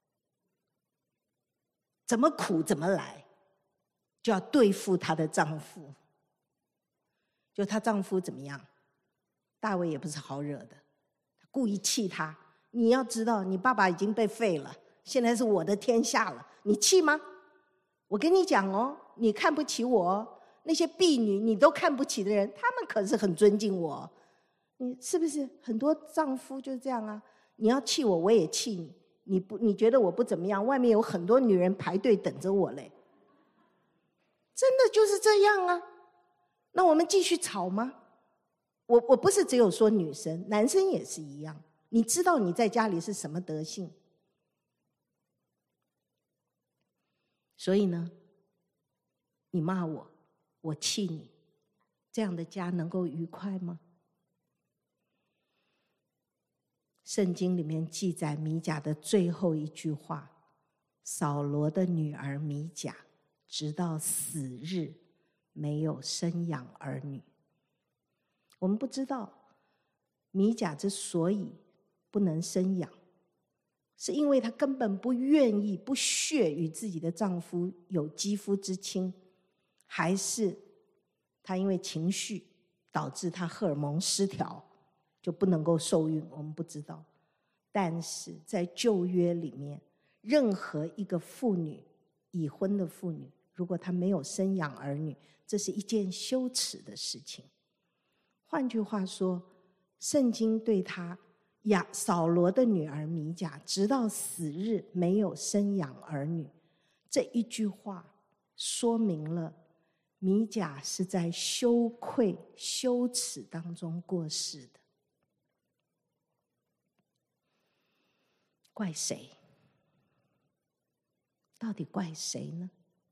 怎么苦怎么来，就要对付她的丈夫。就她丈夫怎么样？大卫也不是好惹的，故意气她。你要知道，你爸爸已经被废了，现在是我的天下了，你气吗？我跟你讲哦，你看不起我哦，那些婢女你都看不起的人，他们可是很尊敬我。你是不是很多丈夫就是这样啊？你要气我，我也气你。你觉得我不怎么样，外面有很多女人排队等着我嘞。真的就是这样啊。那我们继续吵吗？我不是只有说女生，男生也是一样。你知道你在家里是什么德性？所以呢，你骂我，我气你，这样的家能够愉快吗？ 圣经里面记载米甲的最后一句话：扫罗的女儿米甲直到死日没有生养儿女。我们不知道米甲之所以不能生养，是因为她根本不愿意、不屑与自己的丈夫有肌肤之亲，还是她因为情绪导致她荷尔蒙失调，就不能够受孕，我们不知道。但是在旧约里面，任何一个妇女，已婚的妇女，如果她没有生养儿女，这是一件羞耻的事情。换句话说，圣经对她扫罗的女儿米甲直到死日没有生养儿女，这一句话说明了米甲是在羞愧、羞耻当中过世的。怪谁？到底怪谁呢？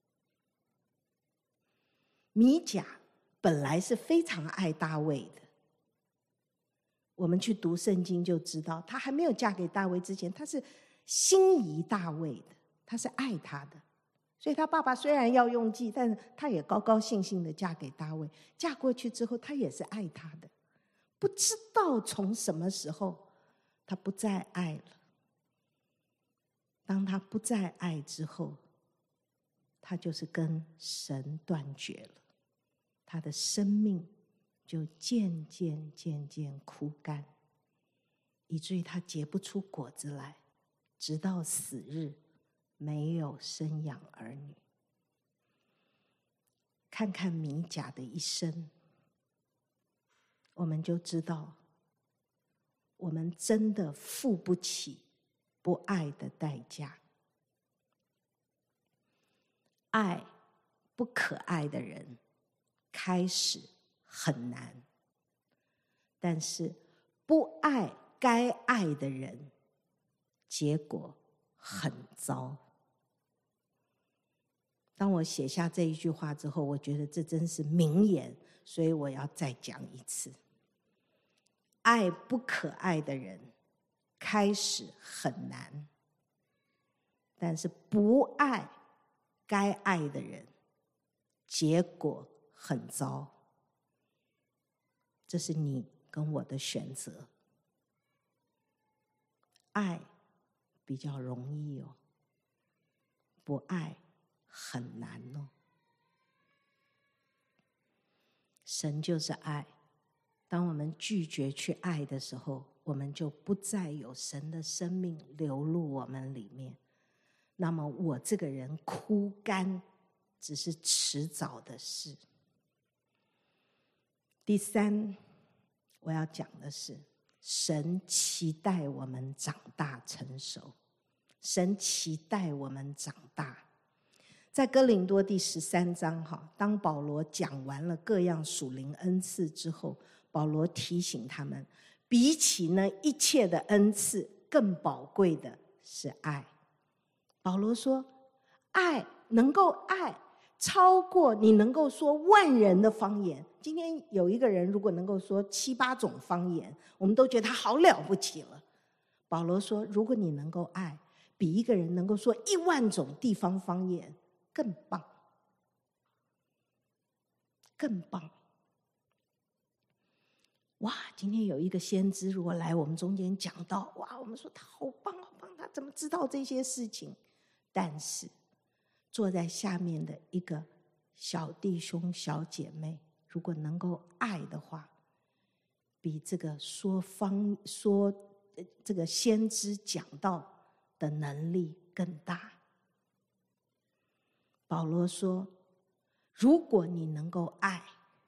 米甲本来是非常爱大卫的，我们去读圣经就知道，她还没有嫁给大卫之前，她是心仪大卫的，她是爱他的。所以她爸爸虽然要用计，但是她也高高兴兴的嫁给大卫。嫁过去之后，她也是爱他的。不知道从什么时候，她不再爱了。当她不再爱之后，她就是跟神断绝了，她的生命就渐渐枯干，以至于她结不出果子来，直到死日没有生养儿女。看看米甲的一生，我们就知道，我们真的付不起不爱的代价。爱不可爱的人，开始很难，但是不爱该爱的人，结果很糟。当我写下这一句话之后，我觉得这真是名言，所以我要再讲一次。爱不可爱的人，开始很难，但是不爱该爱的人，结果很糟。这是你跟我的选择。爱比较容易哦，不爱很难哦。神就是爱，当我们拒绝去爱的时候，我们就不再有神的生命流入我们里面。那么我这个人枯干，只是迟早的事。第三，我要讲的是，神期待我们长大成熟。神期待我们长大。在哥林多第13章，当保罗讲完了各样属灵恩赐之后，保罗提醒他们，比起那一切的恩赐，更宝贵的是爱。保罗说，爱能够爱超过你能够说万人的方言。今天有一个人如果能够说7、8种方言，我们都觉得他好了不起了。保罗说，如果你能够爱，比一个人能够说1万种地方方言更棒，更棒。哇，今天有一个先知如果来我们中间讲道，哇，我们说他好棒好棒，他怎么知道这些事情？但是坐在下面的一个小弟兄小姐妹，如果能够爱的话，比这个说这个先知讲道的能力更大。保罗说，如果你能够爱，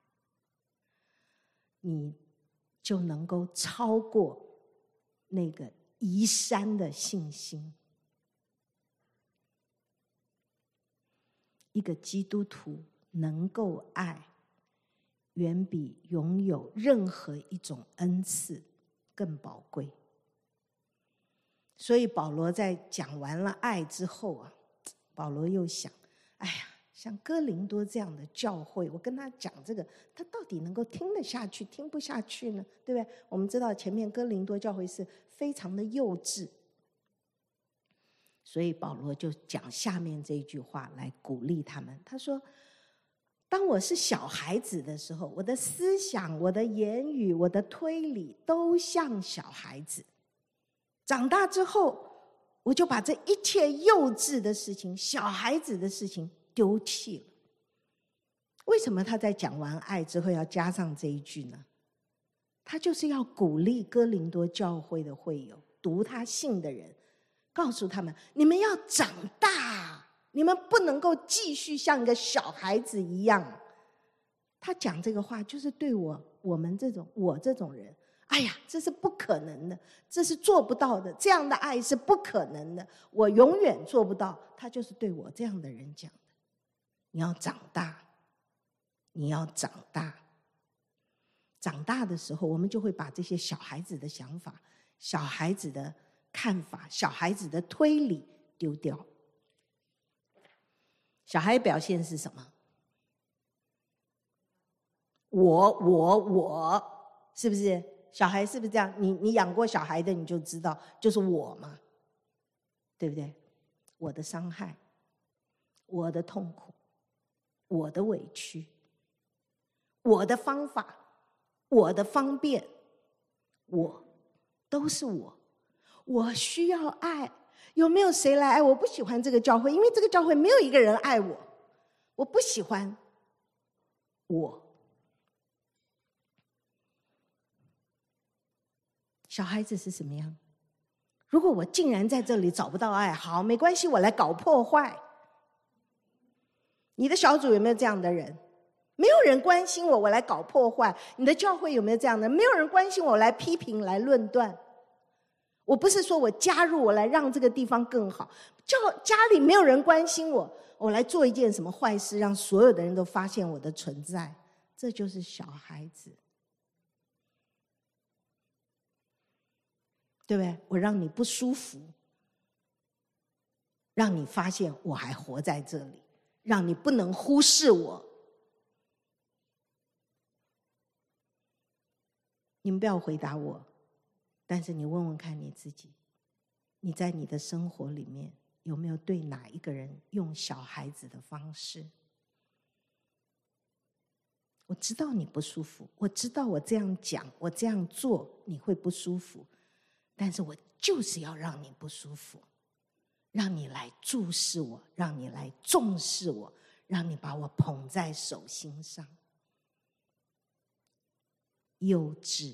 你就能够超过那个移山的信心。一个基督徒能够爱，远比拥有任何一种恩赐更宝贵。所以保罗在讲完了爱之后保罗又想，哎呀，像哥林多这样的教会，我跟他讲这个，他到底能够听得下去听不下去呢？对不对？我们知道前面哥林多教会是非常的幼稚。所以保罗就讲下面这一句话来鼓励他们。他说，当我是小孩子的时候，我的思想、我的言语、我的推理都像小孩子。长大之后，我就把这一切幼稚的事情、小孩子的事情丢弃了。为什么他在讲完爱之后要加上这一句呢？他就是要鼓励哥林多教会的会友、读他信的人，告诉他们，你们要长大，你们不能够继续像一个小孩子一样。他讲这个话就是对我这种人，哎呀，这是不可能的，这是做不到的，这样的爱是不可能的，我永远做不到。他就是对我这样的人讲的，你要长大，你要长大。长大的时候，我们就会把这些小孩子的想法、小孩子的看法、小孩子的推理丢掉。小孩表现是什么？我，是不是？小孩是不是这样？你养过小孩的，你就知道，就是我嘛，对不对？我的伤害，我的痛苦，我的委屈，我的方法，我的方便，都是我需要爱。有没有谁来爱我？不喜欢这个教会，因为这个教会没有一个人爱我，我不喜欢我。小孩子是什么样？如果我竟然在这里找不到爱，好，没关系，我来搞破坏。你的小组有没有这样的人？没有人关心我，我来搞破坏。你的教会有没有这样的？没有人关心我，来批评，来论断。我不是说我加入，我来让这个地方更好。家里没有人关心我，我来做一件什么坏事，让所有的人都发现我的存在。这就是小孩子，对不对？我让你不舒服，让你发现我还活在这里，让你不能忽视我。你们不要回答我，但是你问问看你自己，你在你的生活里面有没有对哪一个人用小孩子的方式？我知道你不舒服，我知道我这样讲，我这样做你会不舒服，但是我就是要让你不舒服，让你来注视我，让你来重视我，让你把我捧在手心上。幼稚，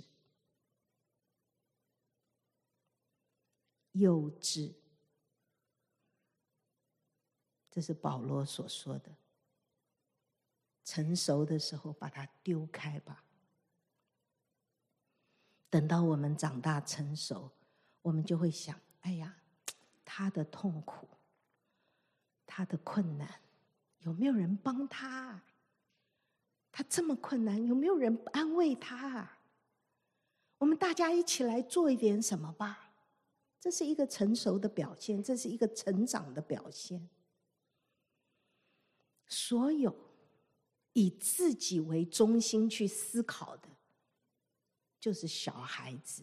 幼稚，这是保罗所说的。成熟的时候把它丢开吧。等到我们长大成熟，我们就会想，哎呀，他的痛苦，他的困难，有没有人帮他？他这么困难，有没有人安慰他？我们大家一起来做一点什么吧。这是一个成熟的表现，这是一个成长的表现。所有以自己为中心去思考的，就是小孩子。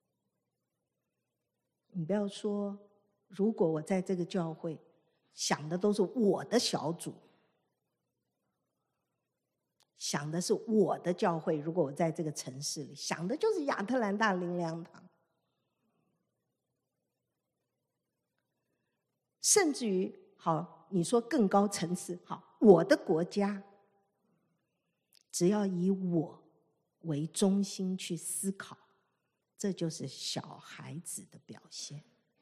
你不要说，如果我在这个教会想的都是我的小组，想的是我的教会，如果我在这个城市里想的就是亚特兰大灵粮堂，甚至于好，你说更高层次，好，我的国家，只要以我为中心去思考，这就是小孩子的表现。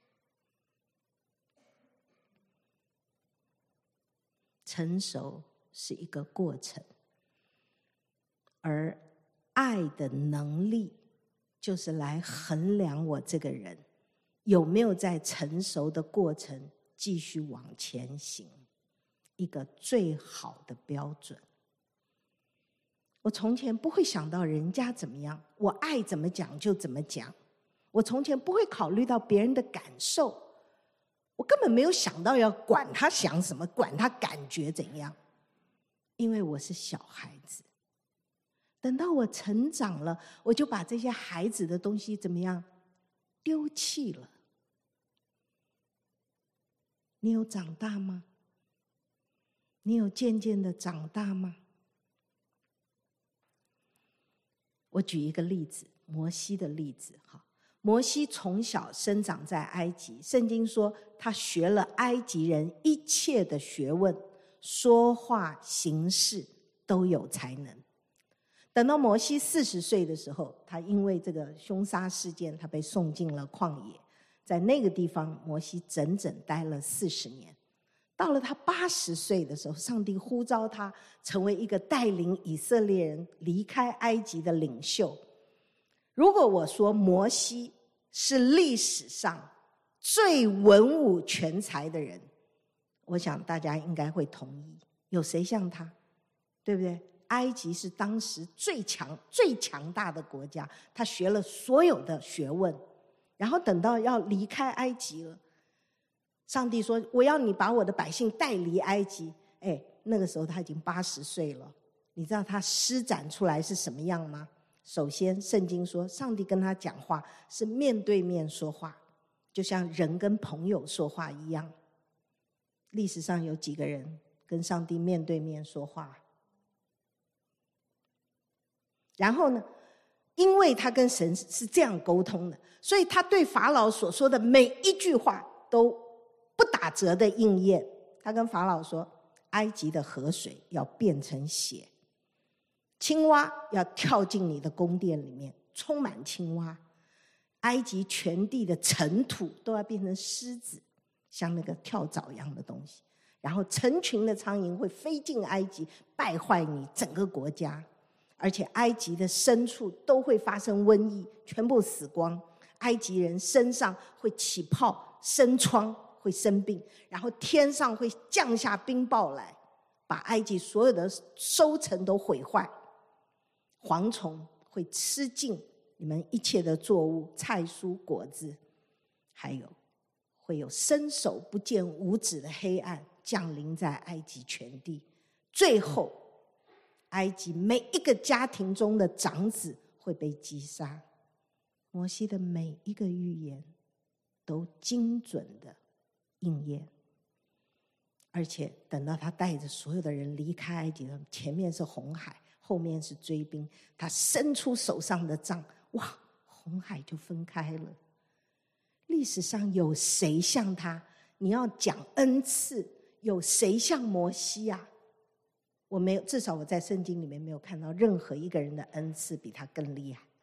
成熟是一个过程，而爱的能力就是来衡量我这个人有没有在成熟的过程继续往前行，一个最好的标准。我从前不会想到人家怎么样，我爱怎么讲就怎么讲。我从前不会考虑到别人的感受，我根本没有想到要管他想什么，管他感觉怎样，因为我是小孩子。等到我成长了，我就把这些孩子的东西怎么样丢弃了。你有长大吗？你有渐渐的长大吗？我举一个例子，摩西的例子。摩西从小生长在埃及，圣经说他学了埃及人一切的学问，说话行事都有才能。等到摩西40岁的时候，他因为这个凶杀事件，他被送进了旷野，在那个地方摩西整整待了40年。到了他80岁的时候，上帝呼召他成为一个带领以色列人离开埃及的领袖。如果我说摩西是历史上最文武全才的人，我想大家应该会同意。有谁像他？对不对？埃及是当时最强大的国家，他学了所有的学问，然后等到要离开埃及了，上帝说我要你把我的百姓带离埃及。那个时候他已经80岁了。你知道他施展出来是什么样吗？首先圣经说上帝跟他讲话是面对面说话，就像人跟朋友说话一样。历史上有几个人跟上帝面对面说话？然后呢，因为他跟神是这样沟通的，所以他对法老所说的每一句话都不打折的应验。他跟法老说，埃及的河水要变成血，青蛙要跳进你的宫殿里面，充满青蛙，埃及全地的尘土都要变成狮子，像那个跳蚤一样的东西，然后成群的苍蝇会飞进埃及，败坏你整个国家，而且埃及的牲畜都会发生瘟疫，全部死光，埃及人身上会起泡生疮，会生病，然后天上会降下冰雹来，把埃及所有的收成都毁坏，蝗虫会吃尽你们一切的作物，菜蔬果子，还有会有伸手不见五指的黑暗降临在埃及全地。最后埃及每一个家庭中的长子会被击杀。摩西的每一个预言都精准的应验，而且等到他带着所有的人离开埃及，前面是红海，后面是追兵，他伸出手上的杖，哇，红海就分开了。历史上有谁像他？你要讲恩赐，有谁像摩西啊？我没有，至少我在圣经里面没有看到任何一个人的恩赐比他更厉害。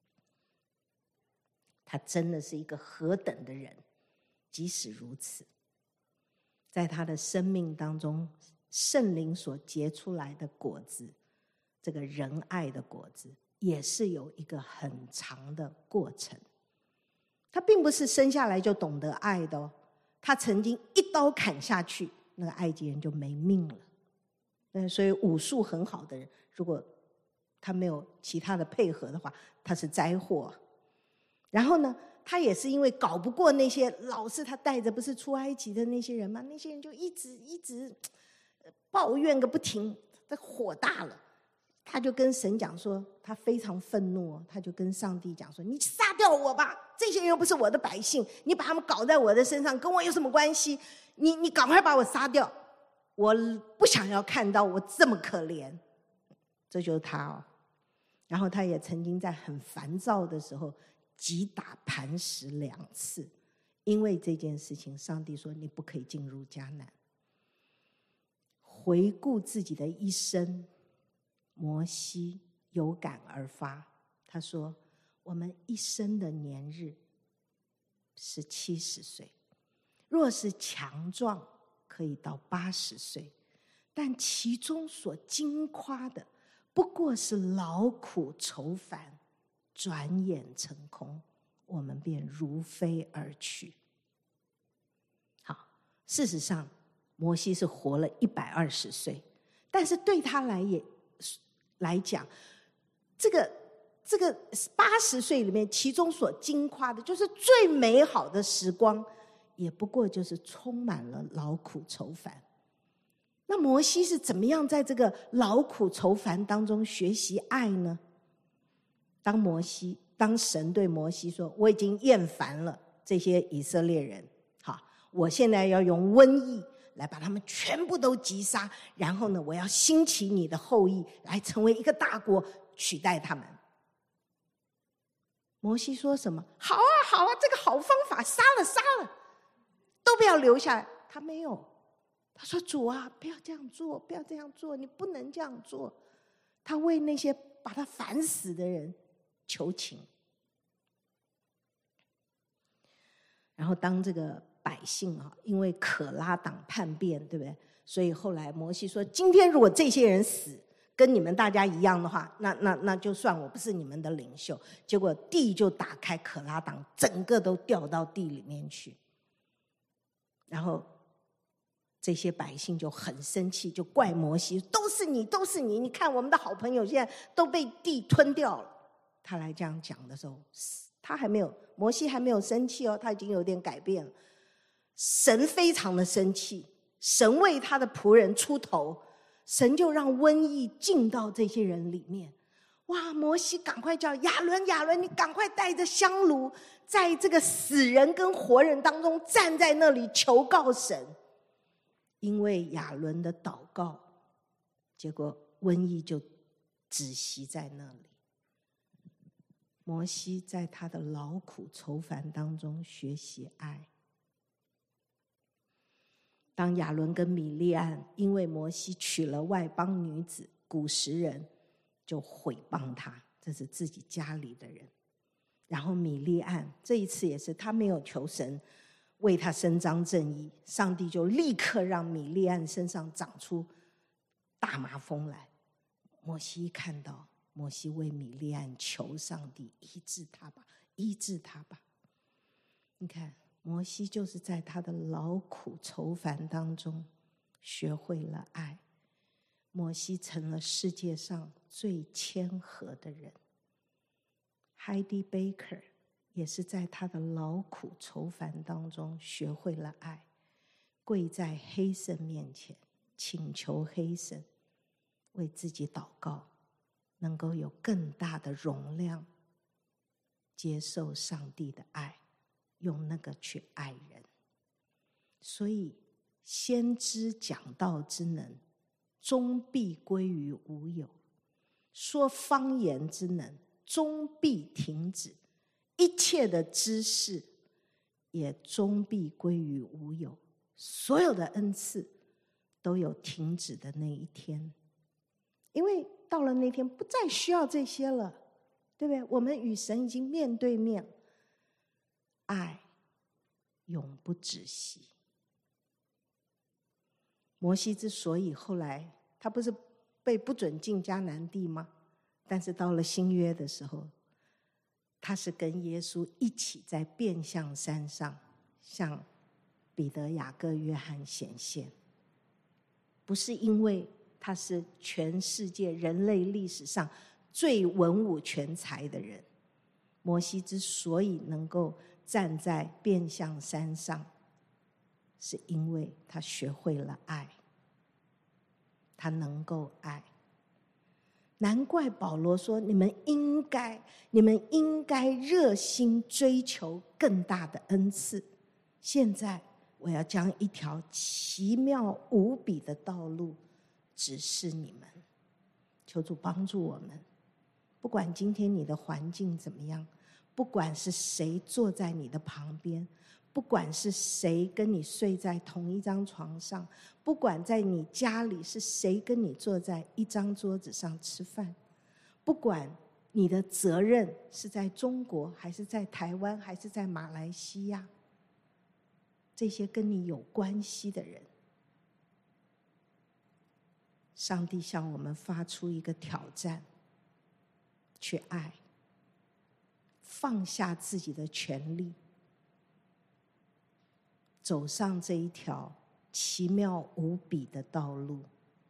他真的是一个何等的人。即使如此，在他的生命当中，圣灵所结出来的果子，这个仁爱的果子，也是有一个很长的过程。他并不是生下来就懂得爱的哦，他曾经一刀砍下去，那个埃及人就没命了。所以武术很好的人，如果他没有其他的配合的话，他是灾祸。然后呢，他也是因为搞不过那些老是他带着不是出埃及的那些人吗？那些人就一直抱怨个不停，他火大了，他就跟神讲说，他非常愤怒，他就跟上帝讲说，你杀掉我吧，这些人又不是我的百姓，你把他们搞在我的身上，跟我有什么关系？你赶快把我杀掉，我不想要看到我这么可怜。这就是他哦。然后他也曾经在很烦躁的时候击打磐石2次，因为这件事情，上帝说你不可以进入迦南。回顾自己的一生，摩西有感而发，他说我们一生的年日是70岁，若是强壮可以到80岁，但其中所经夸的不过是劳苦愁烦，转眼成空，我们便如飞而去。好，事实上摩西是活了120岁，但是对他来讲，这个80岁里面，其中所经夸的就是最美好的时光，也不过就是充满了劳苦愁烦。那摩西是怎么样在这个劳苦愁烦当中学习爱呢？当摩西当神对摩西说，我已经厌烦了这些以色列人，好，我现在要用瘟疫来把他们全部都击杀，然后呢，我要兴起你的后裔来成为一个大国，取代他们。摩西说什么？好啊好啊，这个好方法，杀了，都不要留下来。他没有，他说主啊，不要这样做，不要这样做，你不能这样做。他为那些把他烦死的人求情。然后当这个百姓因为可拉党叛变，对不对？所以后来摩西说，今天如果这些人死跟你们大家一样的话，那就算我不是你们的领袖。结果地就打开，可拉党整个都掉到地里面去。然后这些百姓就很生气，就怪摩西，都是你，你看我们的好朋友现在都被地吞掉了。他来这样讲的时候，摩西还没有生气他已经有点改变了。神非常的生气，神为他的仆人出头，神就让瘟疫进到这些人里面。哇！摩西赶快叫亚伦，你赶快带着香炉，在这个死人跟活人当中站在那里求告神。因为亚伦的祷告，结果瘟疫就止息在那里。摩西在他的劳苦愁烦当中学习爱。当亚伦跟米利暗因为摩西娶了外邦女子古时人，就毁谤他，这是自己家里的人。然后米利暗这一次也是他没有求神为他伸张正义，上帝就立刻让米利暗身上长出大麻风来。摩西一看到，摩西为米利暗求上帝医治他吧。你看，摩西就是在他的劳苦愁烦当中学会了爱。摩西成了世界上最谦和的人。Heidi Baker也是在他的劳苦愁烦当中学会了爱，跪在黑神面前请求黑神为自己祷告，能够有更大的容量接受上帝的爱，用那个去爱人。所以先知讲道之能终必归于无有，说方言之能终必停止，一切的知识也终必归于无有。所有的恩赐都有停止的那一天，因为到了那天不再需要这些了，对不对？我们与神已经面对面，爱永不止息。摩西之所以后来他不是被不准进迦南地吗？但是到了新约的时候，他是跟耶稣一起在变相山上向彼得、雅各、约翰显现，不是因为他是全世界人类历史上最文武全才的人。摩西之所以能够站在变相山上，是因为他学会了爱，他能够爱。难怪保罗说，你们应该热心追求更大的恩赐。现在我要将一条奇妙无比的道路指示你们。求主帮助我们，不管今天你的环境怎么样，不管是谁坐在你的旁边，不管是谁跟你睡在同一张床上，不管在你家里是谁跟你坐在一张桌子上吃饭，不管你的责任是在中国还是在台湾还是在马来西亚，这些跟你有关系的人，上帝向我们发出一个挑战，去爱，放下自己的权利，走上这一条奇妙无比的道路。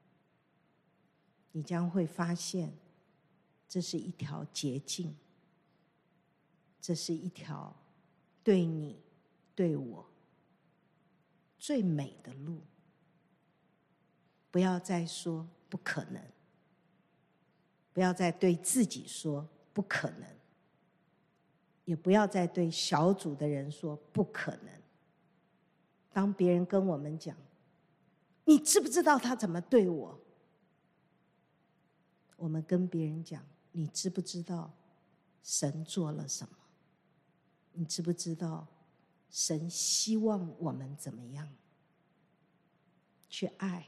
你将会发现，这是一条捷径，这是一条对你对我最美的路。不要再说不可能，不要再对自己说不可能， 也不要再对小组的人说不可能。当别人跟我们讲，你知不知道他怎么对我？我们跟别人讲，你知不知道神做了什么？你知不知道神希望我们怎么样？去爱，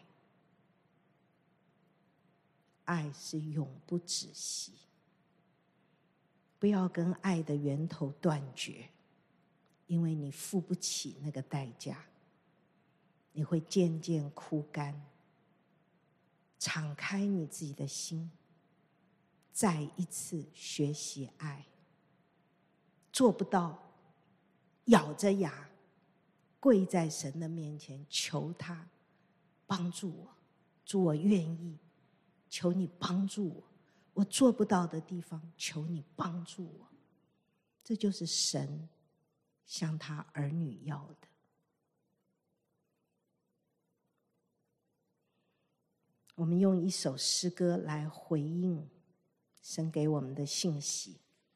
爱是永不止息。不要跟爱的源头断绝，因为你付不起那个代价，你会渐渐枯干。敞开你自己的心，再一次学习爱。做不到，咬着牙跪在神的面前求他帮助我。主，我愿意，求你帮助我。我做不到的地方，求你帮助我。这就是神向他儿女要的。我们用一首诗歌来回应神给我们的信息。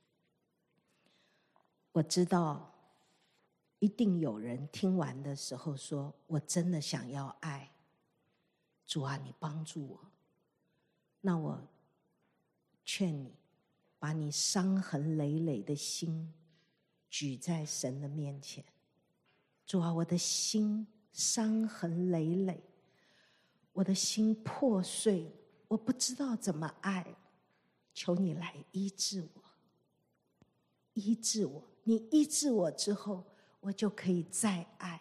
我知道一定有人听完的时候说，我真的想要爱，主啊，你帮助我。那我劝你，把你伤痕累累的心举在神的面前。主啊，我的心伤痕累累，我的心破碎，我不知道怎么爱，求你来医治我，医治我。你医治我之后，我就可以再爱。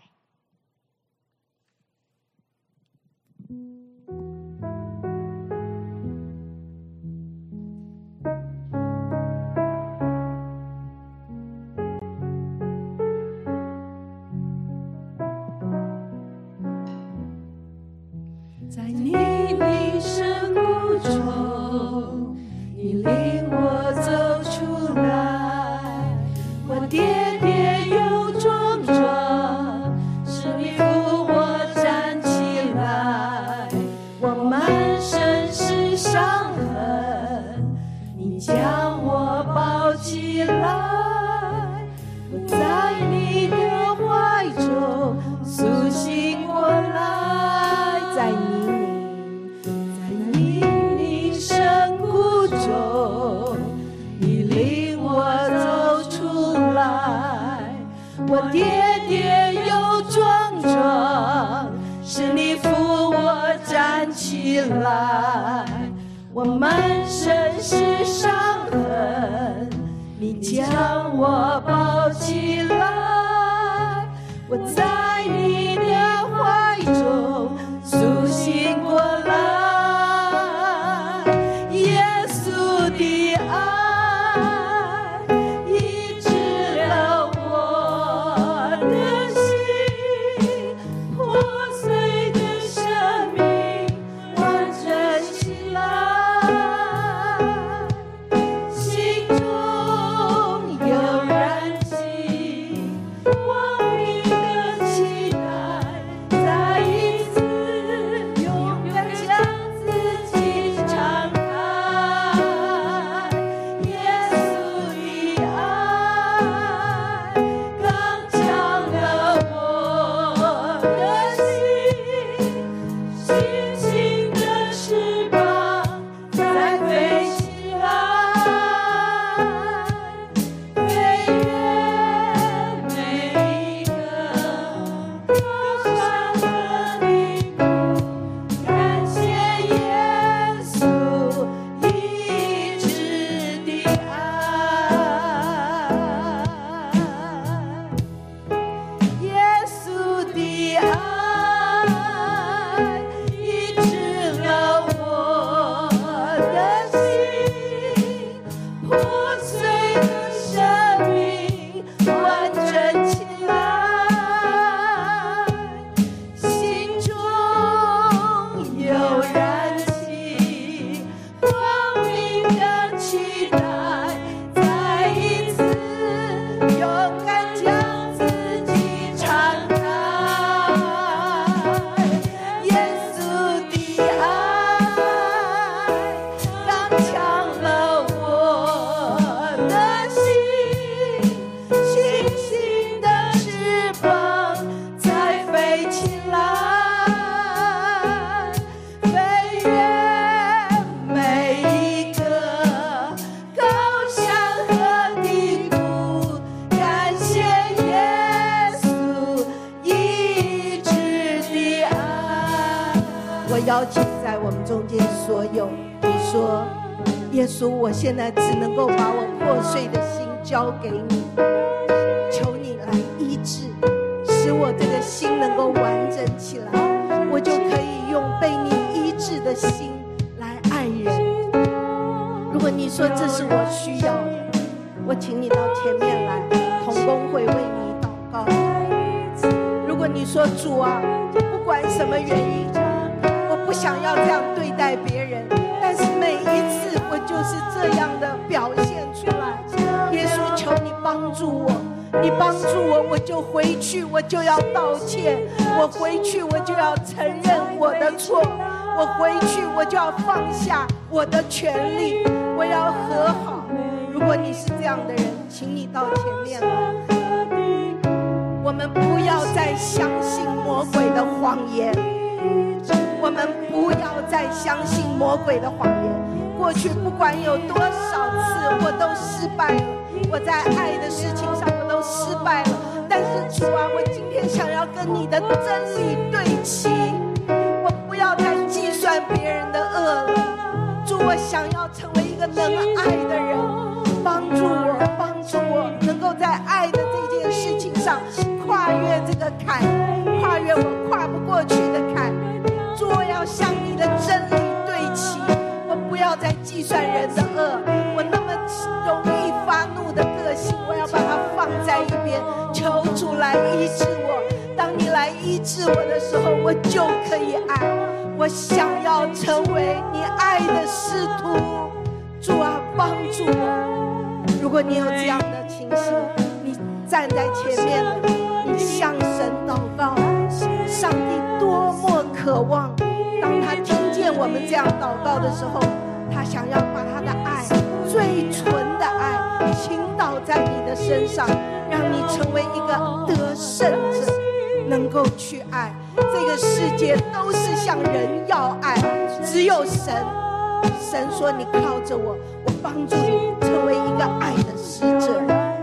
在你的深谷中，你领我走出来，我跌跌又撞撞，是你扶我站起来，我满身是伤痕，你将我抱起来，我在你的怀中苏醒过来。在你的深谷中，你领我走出来，我跌跌又撞撞，是你扶我站起来，我满身是伤痕，你将我抱起来，我在你的怀中苏醒过来。耶稣的爱医治了我的心，破碎的生命完整起来，心中有燃起光明的期待。 说，耶稣，我现在只能够把我破碎的心交给你，求你来医治，使我这个心能够完整起来，我就可以用被你医治的心来爱人。如果你说这是我需要的，我请你到前面来，同工会为你祷告。如果你说主啊，不管什么原因，我不想要这样对待别人，但是每一次我就是这样的表现出来。耶稣，求你帮助我，你帮助我，我就回去，我就要道歉，我回去我就要承认我的错，我回去我就要放下我的权利，我要和好。如果你是这样的人，请你到前面来。我们不要再相信魔鬼的谎言，我们不要再相信魔鬼的谎言。过去不管有多少次我都失败了，我在爱的事情上我都失败了，但是主啊，我今天想要跟你的真理对齐，我不要再计算别人的恶了。主，我想要成为一个能爱的人，帮助我能够在爱的这件事情上跨越这个坎，跨越我跨不过去的坎。主，我要向你的真理对齐，我不要再计算人的恶，我那么容易发怒的个性，我要把它放在一边，求主来医治我。当你来医治我的时候，我就可以爱。我想要成为你爱的使徒，主啊，帮助我。如果你有这样的情形，你站在前面，你向神祷告，上帝多么渴望，当他听见我们这样祷告的时候，他想要把他的爱，最纯的爱倾倒在你的身上，让你成为一个得胜者，能够去爱。这个世界都是向人要爱，只有神说你靠着我，我帮助你成为一个爱的使者。